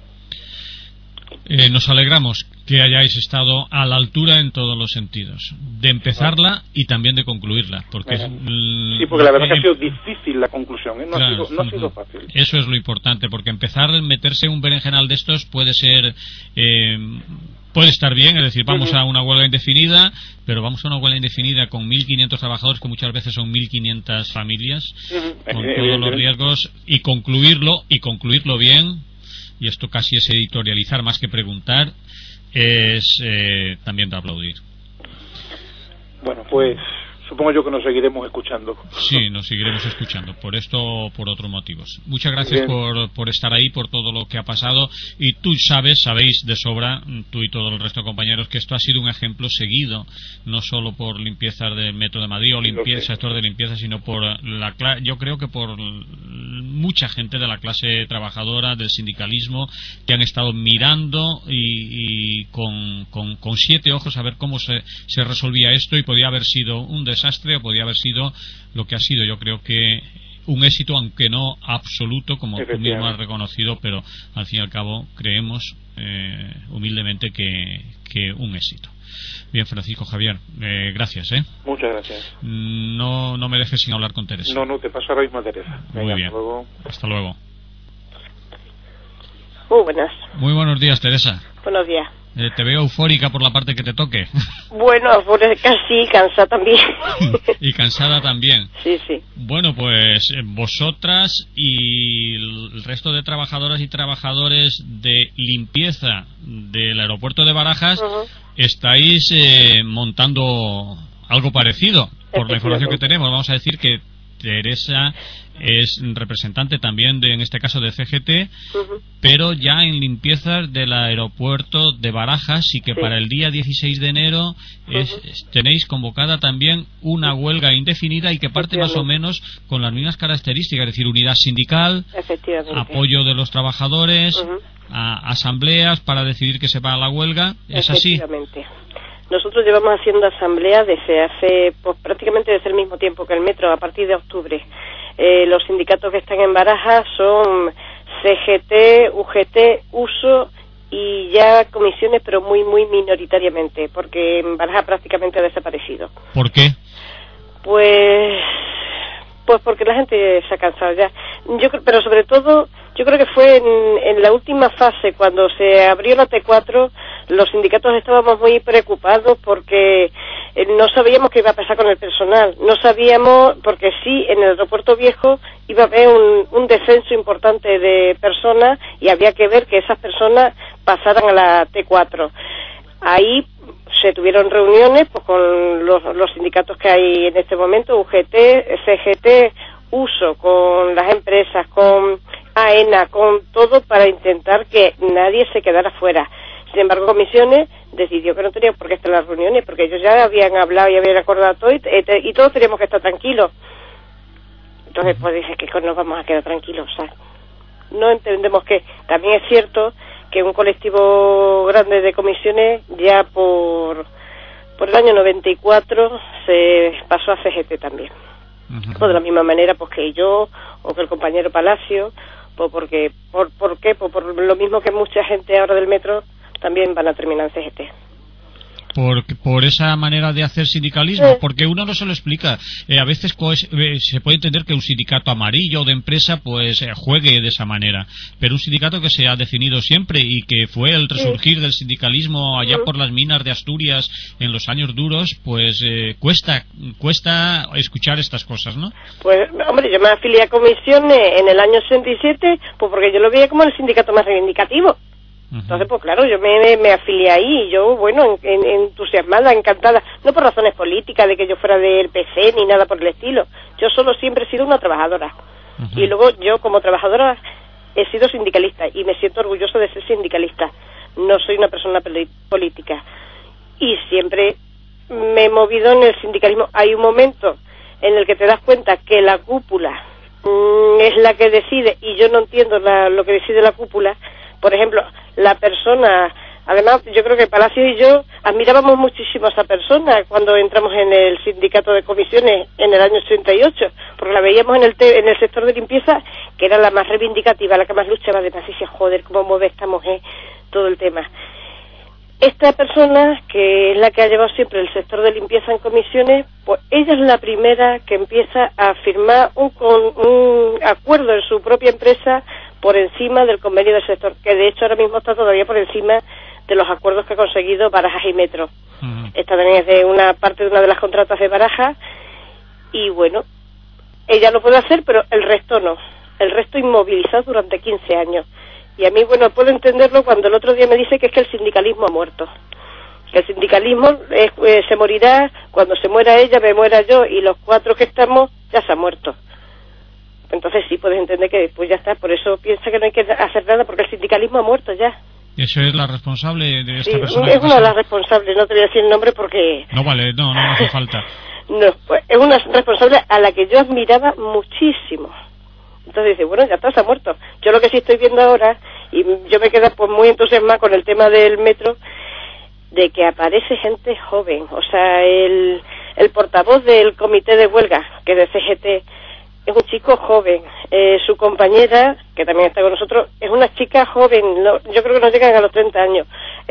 [SPEAKER 1] Nos alegramos que hayáis estado a la altura en todos los sentidos, de empezarla y también de concluirla, porque
[SPEAKER 2] sí, porque la verdad que ha sido difícil la conclusión, ¿eh? No ha sido fácil.
[SPEAKER 1] Eso es lo importante, porque meterse en un berenjenal de estos puede ser puede estar bien, es decir, vamos a una huelga indefinida, pero vamos a una huelga indefinida con 1.500 trabajadores, que muchas veces son 1.500 familias, con todos los riesgos, y concluirlo bien. Y esto casi es editorializar más que preguntar, es también de aplaudir.
[SPEAKER 2] Bueno, pues supongo yo que nos seguiremos escuchando.
[SPEAKER 1] Sí, nos seguiremos escuchando, por esto o por otros motivos. Muchas gracias por estar ahí, por todo lo que ha pasado. Y tú sabéis de sobra, tú y todo el resto de compañeros, que esto ha sido un ejemplo seguido, no solo por limpiezas del Metro de Madrid o sector de limpieza, sino por yo creo que por mucha gente de la clase trabajadora, del sindicalismo, que han estado mirando y con 7 ojos a ver cómo se resolvía esto, y podía haber sido un desastre o podía haber sido lo que ha sido. Yo creo que un éxito, aunque no absoluto, como tú mismo has reconocido, pero al fin y al cabo creemos humildemente que un éxito. Bien, Francisco Javier, gracias.
[SPEAKER 2] Muchas gracias.
[SPEAKER 1] No me dejes sin hablar con Teresa.
[SPEAKER 2] No, te paso ahora mismo a Teresa.
[SPEAKER 1] Muy bien. Hasta luego.
[SPEAKER 3] Muy buenas.
[SPEAKER 1] Muy buenos días, Teresa.
[SPEAKER 3] Buenos días.
[SPEAKER 1] Te veo eufórica por la parte que te toque.
[SPEAKER 3] Bueno, casi cansada también.
[SPEAKER 1] Y cansada también.
[SPEAKER 3] Sí, sí.
[SPEAKER 1] Bueno, pues vosotras y el resto de trabajadoras y trabajadores de limpieza del aeropuerto de Barajas estáis montando algo parecido. Por la información que tenemos, vamos a decir que Teresa es representante también en este caso de CGT, pero ya en limpiezas del aeropuerto de Barajas, y que para el día 16 de enero tenéis convocada también una huelga indefinida y que parte más o menos con las mismas características, es decir, unidad sindical, apoyo de los trabajadores, asambleas para decidir que se va a la huelga. ¿Es así?
[SPEAKER 3] Nosotros llevamos haciendo asambleas desde hace, pues prácticamente desde el mismo tiempo que el metro, a partir de octubre. Los sindicatos que están en Barajas son CGT, UGT, USO y ya comisiones, pero muy minoritariamente, porque en Barajas prácticamente ha desaparecido.
[SPEAKER 1] ¿Por qué?
[SPEAKER 3] Pues porque la gente se ha cansado ya. Pero sobre todo, yo creo que fue en la última fase, cuando se abrió la T4, los sindicatos estábamos muy preocupados porque no sabíamos qué iba a pasar con el personal. No sabíamos, porque sí, en el aeropuerto viejo iba a haber un descenso importante de personas y había que ver que esas personas pasaran a la T4. Ahí se tuvieron reuniones pues con los sindicatos que hay en este momento, UGT, CGT, USO, con las empresas, con AENA, con todo, para intentar que nadie se quedara fuera. Sin embargo, Comisiones decidió que no tenía por qué estar en las reuniones, porque ellos ya habían hablado y habían acordado todo, y todos teníamos que estar tranquilos. Entonces, pues dije que nos vamos a quedar tranquilos, o sea, no entendemos que también es cierto que un colectivo grande de comisiones ya por el año 94 se pasó a CGT también. Pues de la misma manera pues que yo o que el compañero Palacio, pues ¿por qué? Pues por lo mismo que mucha gente ahora del metro también van a terminar en CGT.
[SPEAKER 1] Por esa manera de hacer sindicalismo, porque uno no se lo explica. A veces se puede entender que un sindicato amarillo de empresa pues juegue de esa manera, pero un sindicato que se ha definido siempre y que fue el resurgir del sindicalismo allá por las minas de Asturias en los años duros, pues cuesta escuchar estas cosas, ¿no? Pues,
[SPEAKER 3] hombre, yo me afilié a Comisiones en el año 67, pues porque yo lo veía como el sindicato más reivindicativo. Entonces, pues claro, yo me afilié ahí y yo, bueno, entusiasmada, encantada, no por razones políticas de que yo fuera del PC ni nada por el estilo. Yo solo siempre he sido una trabajadora. Y luego yo como trabajadora he sido sindicalista y me siento orgullosa de ser sindicalista. No soy una persona política. Y siempre me he movido en el sindicalismo. Hay un momento en el que te das cuenta que la cúpula es la que decide y yo no entiendo lo que decide la cúpula. Por ejemplo, la persona, además yo creo que Palacio y yo admirábamos muchísimo a esa persona cuando entramos en el sindicato de comisiones en el año 88, porque la veíamos en el sector de limpieza, que era la más reivindicativa, la que más luchaba, de más decía, joder, cómo mueve esta mujer, todo el tema. Esta persona, que es la que ha llevado siempre el sector de limpieza en comisiones, pues ella es la primera que empieza a firmar un acuerdo en su propia empresa por encima del convenio del sector, que de hecho ahora mismo está todavía por encima de los acuerdos que ha conseguido Barajas y Metro. Esta también es de una parte de una de las contratas de Barajas, y bueno, ella lo puede hacer, pero el resto no. El resto inmovilizado durante 15 años. Y a mí, bueno, puedo entenderlo cuando el otro día me dice que es que el sindicalismo ha muerto. Que el sindicalismo se morirá, cuando se muera ella, me muera yo, y los 4 que estamos ya se han muerto. Entonces sí puedes entender que después ya está. Por eso piensa que no hay que hacer nada, porque el sindicalismo ha muerto ya.
[SPEAKER 1] ¿Eso es la responsable de esta persona?
[SPEAKER 3] Es una de las responsables, no te voy a decir el nombre porque...
[SPEAKER 1] No vale, no hace falta.
[SPEAKER 3] No, pues es una responsable a la que yo admiraba muchísimo. Entonces dice, bueno, ya está, se ha muerto. Yo lo que sí estoy viendo ahora, y yo me quedo pues muy entusiasmada con el tema del metro, de que aparece gente joven. O sea, el portavoz del comité de huelga, que es de CGT, es un chico joven. Su compañera, que también está con nosotros, es una chica joven. Yo creo que no llegan a los 30 años.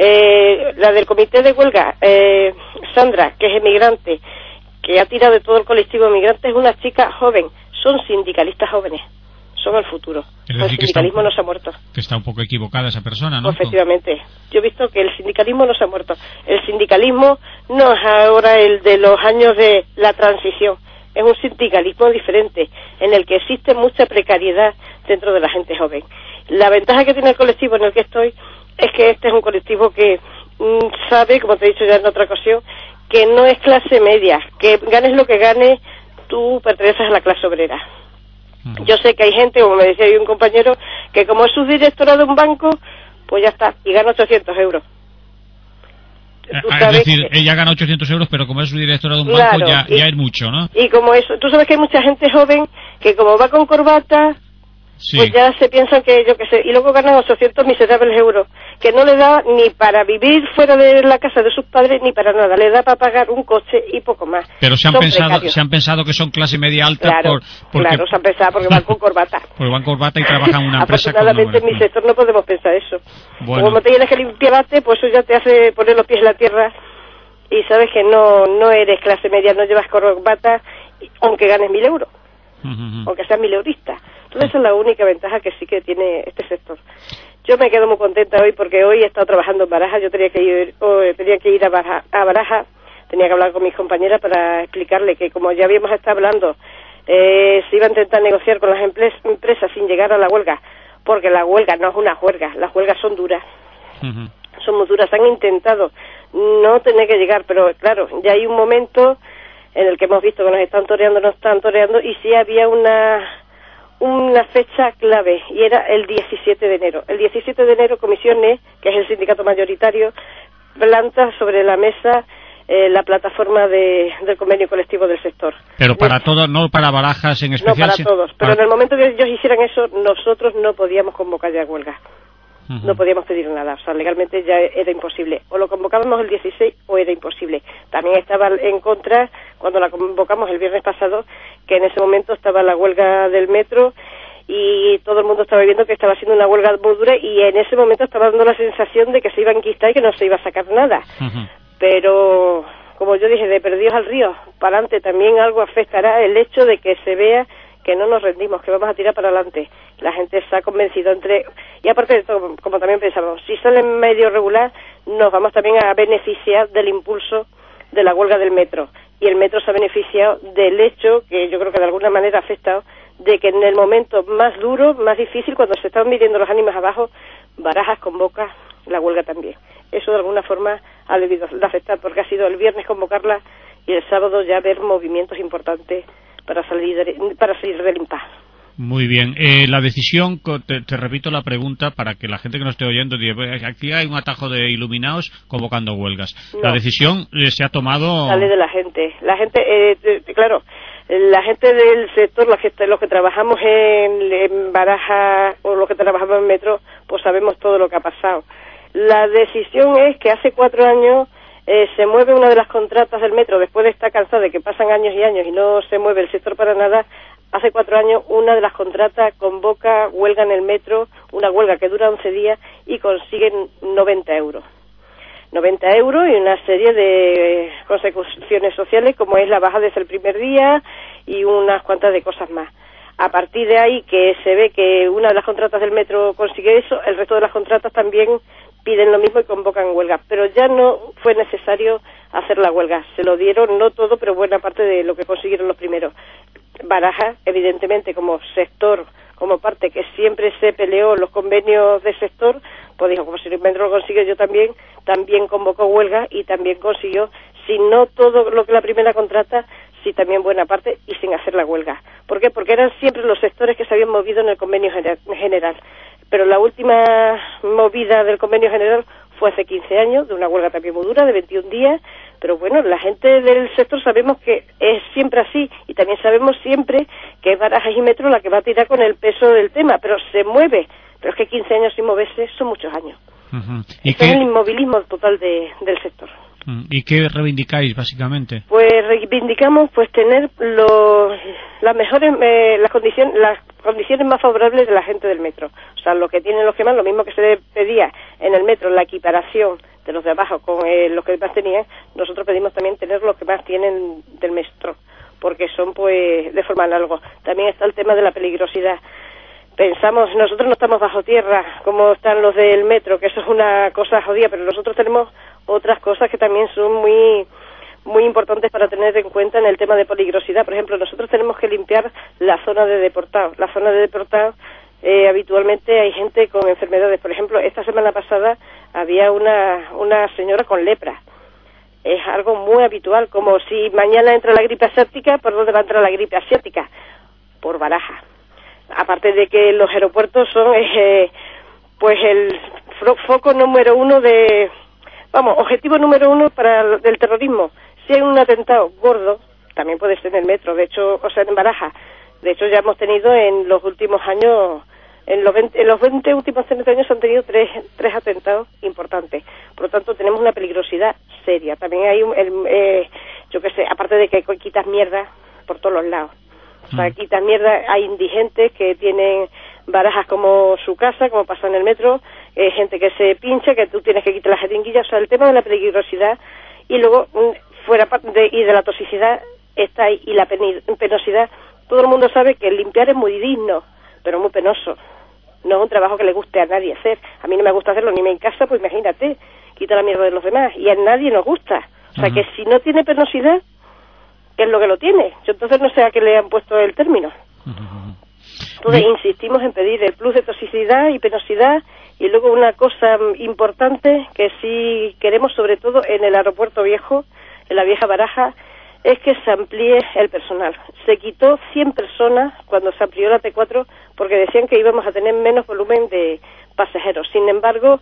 [SPEAKER 3] La del comité de huelga, Sandra, que es emigrante, que ha tirado de todo el colectivo emigrante, es una chica joven. Son sindicalistas jóvenes. son el futuro.
[SPEAKER 1] Es
[SPEAKER 3] el
[SPEAKER 1] decir,
[SPEAKER 3] sindicalismo no se ha muerto.
[SPEAKER 1] Que está un poco equivocada esa persona, ¿no?
[SPEAKER 3] Efectivamente. Yo he visto que el sindicalismo no se ha muerto. El sindicalismo no es ahora el de los años de la transición. Es un sindicalismo diferente, en el que existe mucha precariedad dentro de la gente joven. La ventaja que tiene el colectivo en el que estoy es que este es un colectivo que sabe, como te he dicho ya en otra ocasión, que no es clase media, que ganes lo que ganes, tú perteneces a la clase obrera. Yo sé que hay gente, como me decía hoy un compañero, que como es subdirectora de un banco, pues ya está, y gana 800 euros.
[SPEAKER 1] Es decir, ella gana 800 euros, pero como es subdirectora de un banco, ya es mucho, ¿no?
[SPEAKER 3] Y como eso, tú sabes que hay mucha gente joven que como va con corbata,
[SPEAKER 1] sí,
[SPEAKER 3] pues ya se piensan que, yo qué sé, y luego ganan 800 miserables euros, que no le da ni para vivir fuera de la casa de sus padres, ni para nada, le da para pagar un coche y poco más.
[SPEAKER 1] Pero se han pensado que son clase media alta.
[SPEAKER 3] Claro, claro, se han pensado porque van con corbata.
[SPEAKER 1] Porque van con corbata y trabajan en una empresa.
[SPEAKER 3] Afortunadamente en mi sector no podemos pensar eso.
[SPEAKER 1] Bueno.
[SPEAKER 3] Como te tienes que limpiarte, pues eso ya te hace poner los pies en la tierra y sabes que no eres clase media, no llevas corbata, aunque ganes 1.000 euros. Aunque seas mileurista. Entonces esa es la única ventaja que sí que tiene este sector. Yo me quedo muy contenta hoy porque hoy he estado trabajando en Barajas. Yo tenía que ir a Barajas, tenía que hablar con mis compañeras para explicarle que, como ya habíamos estado hablando, se iba a intentar negociar con las empresas sin llegar a la huelga, porque la huelga no es una juerga, las huelgas son duras. Son muy duras. Han intentado no tener que llegar, pero claro, ya hay un momento en el que hemos visto que nos están toreando, y sí había una fecha clave, y era el 17 de enero. El 17 de enero, Comisiones, que es el sindicato mayoritario, planta sobre la mesa la plataforma del convenio colectivo del sector.
[SPEAKER 1] Pero para todos, no para Barajas en especial.
[SPEAKER 3] No para todos, pero en el momento que ellos hicieran eso, nosotros no podíamos convocar ya huelga. No podíamos pedir nada, o sea, legalmente ya era imposible. O lo convocábamos el 16 o era imposible. También estaba en contra, cuando la convocamos el viernes pasado, que en ese momento estaba la huelga del metro y todo el mundo estaba viendo que estaba haciendo una huelga muy dura, y en ese momento estaba dando la sensación de que se iba a enquistar y que no se iba a sacar nada. Pero, como yo dije, de perdidos al río, para adelante también algo afectará el hecho de que se vea que no nos rendimos, que vamos a tirar para adelante. La gente se ha convencido y aparte de todo, como también pensamos, si sale medio regular, nos vamos también a beneficiar del impulso de la huelga del metro. Y el metro se ha beneficiado del hecho, que yo creo que de alguna manera ha afectado, de que en el momento más duro, más difícil, cuando se están midiendo los ánimos abajo, Barajas convoca la huelga también. Eso de alguna forma ha debido de afectar, porque ha sido el viernes convocarla y el sábado ya ver movimientos importantes para salir del impasse.
[SPEAKER 1] Muy bien. La decisión, te repito la pregunta para que la gente que nos esté oyendo diga, aquí hay un atajo de iluminados convocando huelgas. No. La decisión se ha tomado...
[SPEAKER 3] Sale de la gente. La gente, claro, la gente del sector, los que trabajamos en Barajas o los que trabajamos en Metro, pues sabemos todo lo que ha pasado. La decisión es que hace 4 años se mueve una de las contratas del metro, después de estar cansada de que pasan años y años y no se mueve el sector para nada. Hace 4 años una de las contratas convoca huelga en el metro, una huelga que dura 11 días y consiguen 90 euros. 90 euros y una serie de consecuciones sociales, como es la baja desde el primer día y unas cuantas de cosas más. A partir de ahí, que se ve que una de las contratas del metro consigue eso, el resto de las contratas también piden lo mismo y convocan huelga. Pero ya no fue necesario hacer la huelga. Se lo dieron, no todo, pero buena parte de lo que consiguieron los primeros. Barajas, evidentemente, como sector, como parte que siempre se peleó los convenios de sector, pues dijo, como si el metro lo consigue yo también convocó huelga y también consiguió, si no todo lo que la primera contrata, sí también buena parte y sin hacer la huelga. ¿Por qué? Porque eran siempre los sectores que se habían movido en el convenio general. Pero la última movida del convenio general fue hace 15 años, de una huelga también muy dura, de 21 días, pero bueno, la gente del sector sabemos que es siempre así, y también sabemos siempre que es Barajas y Metro la que va a tirar con el peso del tema, pero se mueve, pero es que 15 años sin moverse son muchos años.
[SPEAKER 1] ¿Y
[SPEAKER 3] es el inmovilismo total del sector.
[SPEAKER 1] ¿Y qué reivindicáis, básicamente?
[SPEAKER 3] Pues reivindicamos tener las mejores las condiciones más favorables de la gente del metro. O sea, lo que tienen los que más, lo mismo que se pedía en el metro, la equiparación de los de abajo con los que más tenían, nosotros pedimos también tener los que más tienen del metro, porque son de forma análoga. También está el tema de la peligrosidad. nosotros no estamos bajo tierra como están los del metro, que eso es una cosa jodida, pero nosotros tenemos otras cosas que también son muy importantes para tener en cuenta en el tema de peligrosidad. Por ejemplo, nosotros tenemos que limpiar la zona de deportados. La zona de deportados, habitualmente hay gente con enfermedades. Por ejemplo, esta semana pasada había una señora con lepra. Es algo muy habitual, como si mañana entra la gripe asiática, ¿por dónde va a entrar la gripe asiática? Por Baraja. Aparte de que los aeropuertos son pues el foco número uno objetivo número uno del terrorismo. Si hay un atentado gordo, también puede ser en el metro, de hecho, o sea, en Baraja. De hecho, ya hemos tenido en los últimos años, en los 20 últimos 30 años han tenido tres atentados importantes. Por lo tanto, tenemos una peligrosidad seria. También hay, yo qué sé, aparte de que quitas mierda por todos los lados. O sea, quitas mierda, hay indigentes que tienen Barajas como su casa, como pasa en el metro, gente que se pincha, que tú tienes que quitar las jeringuillas. O sea, el tema de la peligrosidad y luego de la toxicidad está ahí, y la penosidad. Todo el mundo sabe que limpiar es muy digno, pero muy penoso. No es un trabajo que le guste a nadie hacer. A mí no me gusta hacerlo ni en casa, pues imagínate, quita la mierda de los demás, y a nadie nos gusta. O sea, que si no tiene penosidad, ¿qué es lo que lo tiene? Yo entonces no sé a qué le han puesto el término. Entonces insistimos en pedir el plus de toxicidad y penosidad, y luego una cosa importante que sí queremos, sobre todo en el aeropuerto viejo, en la vieja Baraja, es que se amplíe el personal. Se quitó 100 personas cuando se amplió la T4 porque decían que íbamos a tener menos volumen de pasajeros. Sin embargo,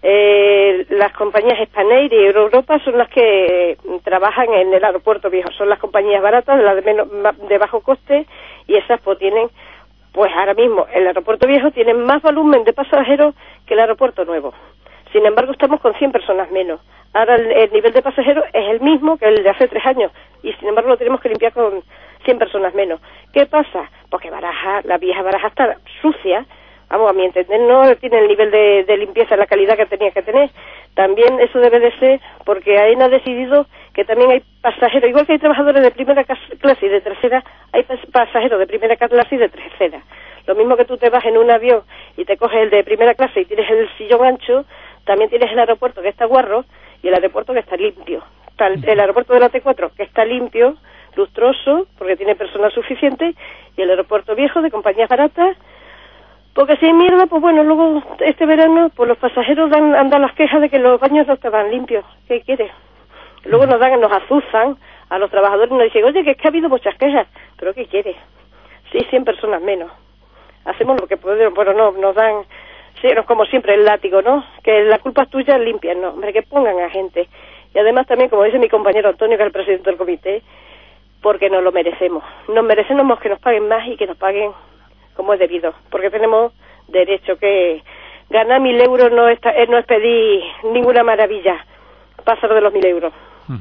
[SPEAKER 3] las compañías Spanair y Europa son las que trabajan en el aeropuerto viejo. Son las compañías baratas, las de bajo coste, y esas pues tienen, pues ahora mismo el aeropuerto viejo tiene más volumen de pasajeros que el aeropuerto nuevo. Sin embargo, estamos con 100 personas menos. Ahora el nivel de pasajeros es el mismo que el de hace 3 años, y sin embargo lo tenemos que limpiar con 100 personas menos. ¿Qué pasa? Porque Baraja, la vieja Baraja está sucia. Vamos, a mi entender, no tiene el nivel de limpieza, la calidad que tenía que tener. También eso debe de ser porque AENA ha decidido que también hay pasajeros, igual que hay trabajadores de primera clase y de tercera, hay pasajeros de primera clase y de tercera. Lo mismo que tú te vas en un avión y te coges el de primera clase y tienes el sillón ancho, también tienes el aeropuerto que está guarro y el aeropuerto que está limpio. Está el aeropuerto de la T4 que está limpio, lustroso, porque tiene personal suficiente, y el aeropuerto viejo de compañías baratas, porque si hay mierda, pues bueno, luego este verano pues los pasajeros han dado las quejas de que los baños no estaban limpios. ¿Qué quieres? Luego nos azuzan a los trabajadores y nos dicen, oye, que es que ha habido muchas quejas. ¿Pero qué quieres? Sí, 100 personas menos. Hacemos lo que podemos, pero no, nos dan, sí, como siempre, el látigo, ¿no? Que la culpa es tuya, limpian, no, hombre, que pongan a gente. Y además también, como dice mi compañero Antonio, que es el presidente del comité, porque nos lo merecemos. Nos merecemos que nos paguen más y que nos paguen como es debido, porque tenemos derecho, que ganar 1.000 euros no es pedir ninguna maravilla, pasar de los 1.000 euros.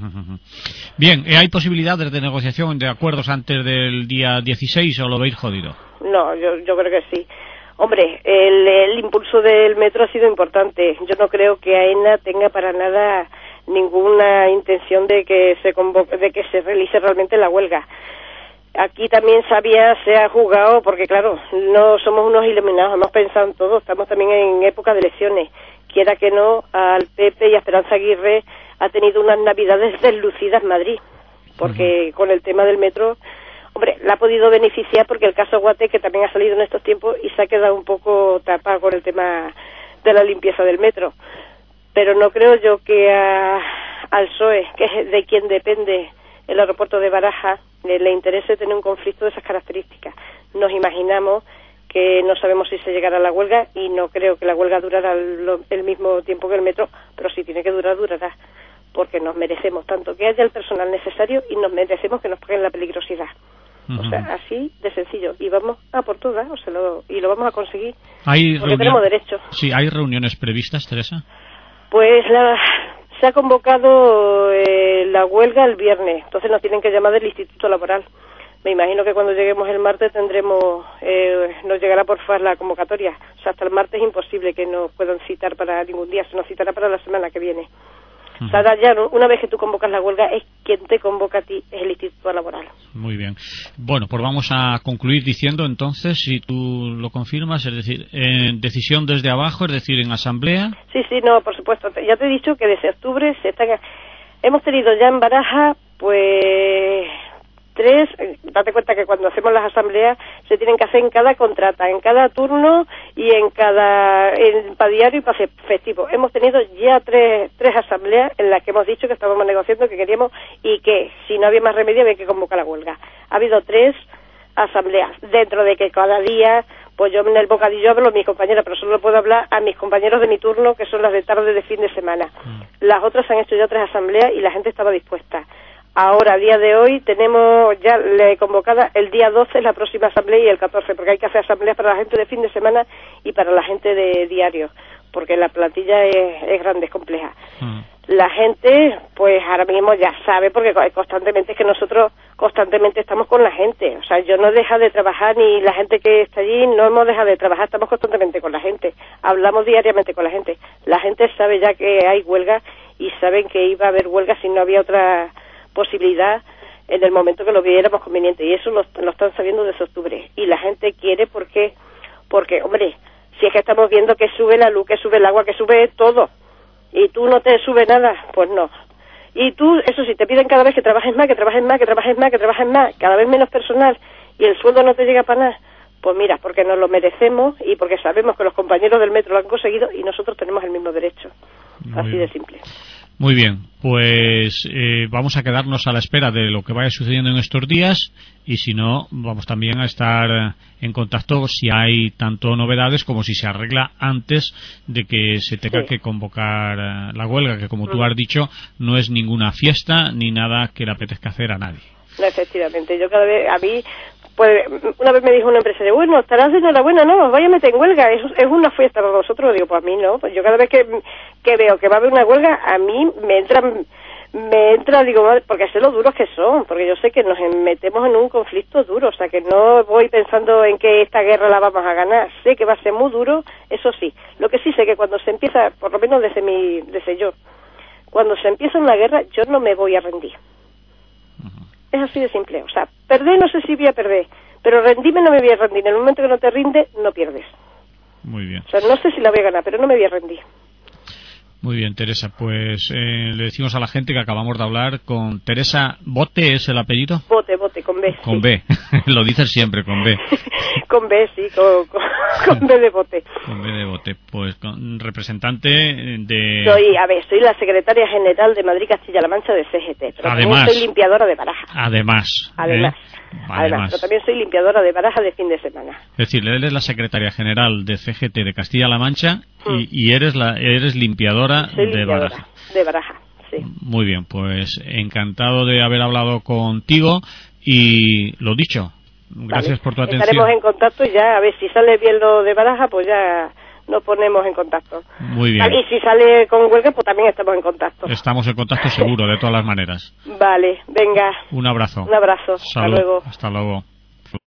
[SPEAKER 1] Bien, ¿hay posibilidades de negociación, de acuerdos antes del día 16 o lo veis jodido?
[SPEAKER 3] No, yo creo que sí. Hombre, el impulso del metro ha sido importante. Yo no creo que AENA tenga para nada ninguna intención de que se realice realmente la huelga. Aquí también se ha jugado, porque claro, no somos unos iluminados, hemos pensado en todo, estamos también en época de elecciones. Quiera que no, al PP y a Esperanza Aguirre ha tenido unas navidades deslucidas Madrid, porque con el tema del metro, hombre, la ha podido beneficiar porque el caso Guate, que también ha salido en estos tiempos y se ha quedado un poco tapado con el tema de la limpieza del metro. Pero no creo yo que al PSOE, que es de quien depende el aeropuerto de Baraja, le interese tener un conflicto de esas características. Nos imaginamos que no sabemos si se llegará a la huelga, y no creo que la huelga durará el mismo tiempo que el metro, pero si tiene que durar, durará, porque nos merecemos tanto que haya el personal necesario y nos merecemos que nos paguen la peligrosidad. O sea, así de sencillo, y vamos a por todas, y lo vamos a conseguir, porque tenemos derecho.
[SPEAKER 1] Sí, ¿hay reuniones previstas, Teresa?
[SPEAKER 3] Pues se ha convocado la huelga el viernes, entonces nos tienen que llamar del Instituto Laboral. Me imagino que cuando lleguemos el martes nos llegará por FAS la convocatoria. O sea, hasta el martes es imposible que nos puedan citar para ningún día, se nos citará para la semana que viene. O sea, ya una vez que tú convocas la huelga, es quien te convoca a ti, es el Instituto Laboral.
[SPEAKER 1] Muy bien. Bueno, pues vamos a concluir diciendo entonces, si tú lo confirmas, es decir, decisión desde abajo, es decir, en asamblea.
[SPEAKER 3] Sí, no, por supuesto. Ya te he dicho que desde octubre hemos tenido ya en Baraja, pues 3, date cuenta que cuando hacemos las asambleas se tienen que hacer en cada contrata, en cada turno y para diario y para festivo. Hemos tenido ya tres asambleas en las que hemos dicho que estábamos negociando, que queríamos y que si no había más remedio había que convocar la huelga. Ha habido 3 asambleas, dentro de que cada día, pues yo en el bocadillo hablo a mis compañeras, pero solo puedo hablar a mis compañeros de mi turno, que son las de tarde de fin de semana. Las otras han hecho ya 3 asambleas y la gente estaba dispuesta. Ahora, a día de hoy, tenemos ya convocada el día 12 la próxima asamblea y el 14, porque hay que hacer asambleas para la gente de fin de semana y para la gente de diario, porque la plantilla es grande, es compleja. La gente, pues ahora mismo ya sabe, porque constantemente, es que nosotros constantemente estamos con la gente. O sea, yo no dejo de trabajar, ni la gente que está allí no hemos dejado de trabajar, estamos constantemente con la gente. Hablamos diariamente con la gente. La gente sabe ya que hay huelga y saben que iba a haber huelga si no había otra posibilidad en el momento que lo viéramos conveniente, y eso lo están sabiendo desde octubre, y la gente quiere porque hombre, si es que estamos viendo que sube la luz, que sube el agua, que sube todo, y tú no te sube nada, pues no. Y tú, eso sí, te piden cada vez que trabajes más, cada vez menos personal, y el sueldo no te llega para nada, pues mira, porque nos lo merecemos y porque sabemos que los compañeros del metro lo han conseguido y nosotros tenemos el mismo derecho. Así de simple.
[SPEAKER 1] Muy bien, pues vamos a quedarnos a la espera de lo que vaya sucediendo en estos días, y si no, vamos también a estar en contacto si hay tanto novedades como si se arregla antes de que se tenga que convocar la huelga, que como tú has dicho, no es ninguna fiesta ni nada que le apetezca hacer a nadie.
[SPEAKER 3] No, efectivamente, yo cada vez, a mí, pues una vez me dijo una empresaria, bueno, estarás de enhorabuena, no, os vaya a meter en huelga, es una fiesta para vosotros. Digo, pues a mí no, pues yo cada vez que veo que va a haber una huelga, a mí me entra, digo, porque sé lo duros que son, porque yo sé que nos metemos en un conflicto duro, o sea que no voy pensando en que esta guerra la vamos a ganar, sé que va a ser muy duro, eso sí. Lo que sí sé que cuando se empieza, por lo menos desde yo, cuando se empieza una guerra, yo no me voy a rendir. Es así de simple. O sea, perder no sé si voy a perder, pero rendirme no me voy a rendir. En el momento que no te rindes, no pierdes.
[SPEAKER 1] Muy bien.
[SPEAKER 3] O sea, no sé si la voy a ganar, pero no me voy a rendir.
[SPEAKER 1] Muy bien, Teresa. Pues le decimos a la gente que acabamos de hablar con Teresa Bote, ¿es el apellido? Bote,
[SPEAKER 3] con B.
[SPEAKER 1] Con
[SPEAKER 3] sí.
[SPEAKER 1] B. Lo dices siempre, con B.
[SPEAKER 3] Con B, sí, con B de Bote.
[SPEAKER 1] Con B de Bote. Pues representante de...
[SPEAKER 3] Soy la secretaria general de Madrid Castilla-La Mancha de CGT, pero
[SPEAKER 1] además,
[SPEAKER 3] también soy limpiadora de Baraja.
[SPEAKER 1] Además,
[SPEAKER 3] pero también soy limpiadora de Baraja de fin de semana.
[SPEAKER 1] Es decir, eres la secretaria general de CGT de Castilla-La Mancha y eres limpiadora de Baraja.
[SPEAKER 3] De Baraja, sí.
[SPEAKER 1] Muy bien, pues encantado de haber hablado contigo y lo dicho, gracias por tu atención.
[SPEAKER 3] Estaremos en contacto y ya, a ver si sale bien lo de Baraja, pues ya nos ponemos en contacto.
[SPEAKER 1] Muy bien.
[SPEAKER 3] Y si sale con huelga, pues también estamos en contacto.
[SPEAKER 1] Estamos en contacto seguro, de todas las maneras.
[SPEAKER 3] Vale, venga.
[SPEAKER 1] Un abrazo.
[SPEAKER 3] Un abrazo. Hasta luego.
[SPEAKER 1] Hasta luego.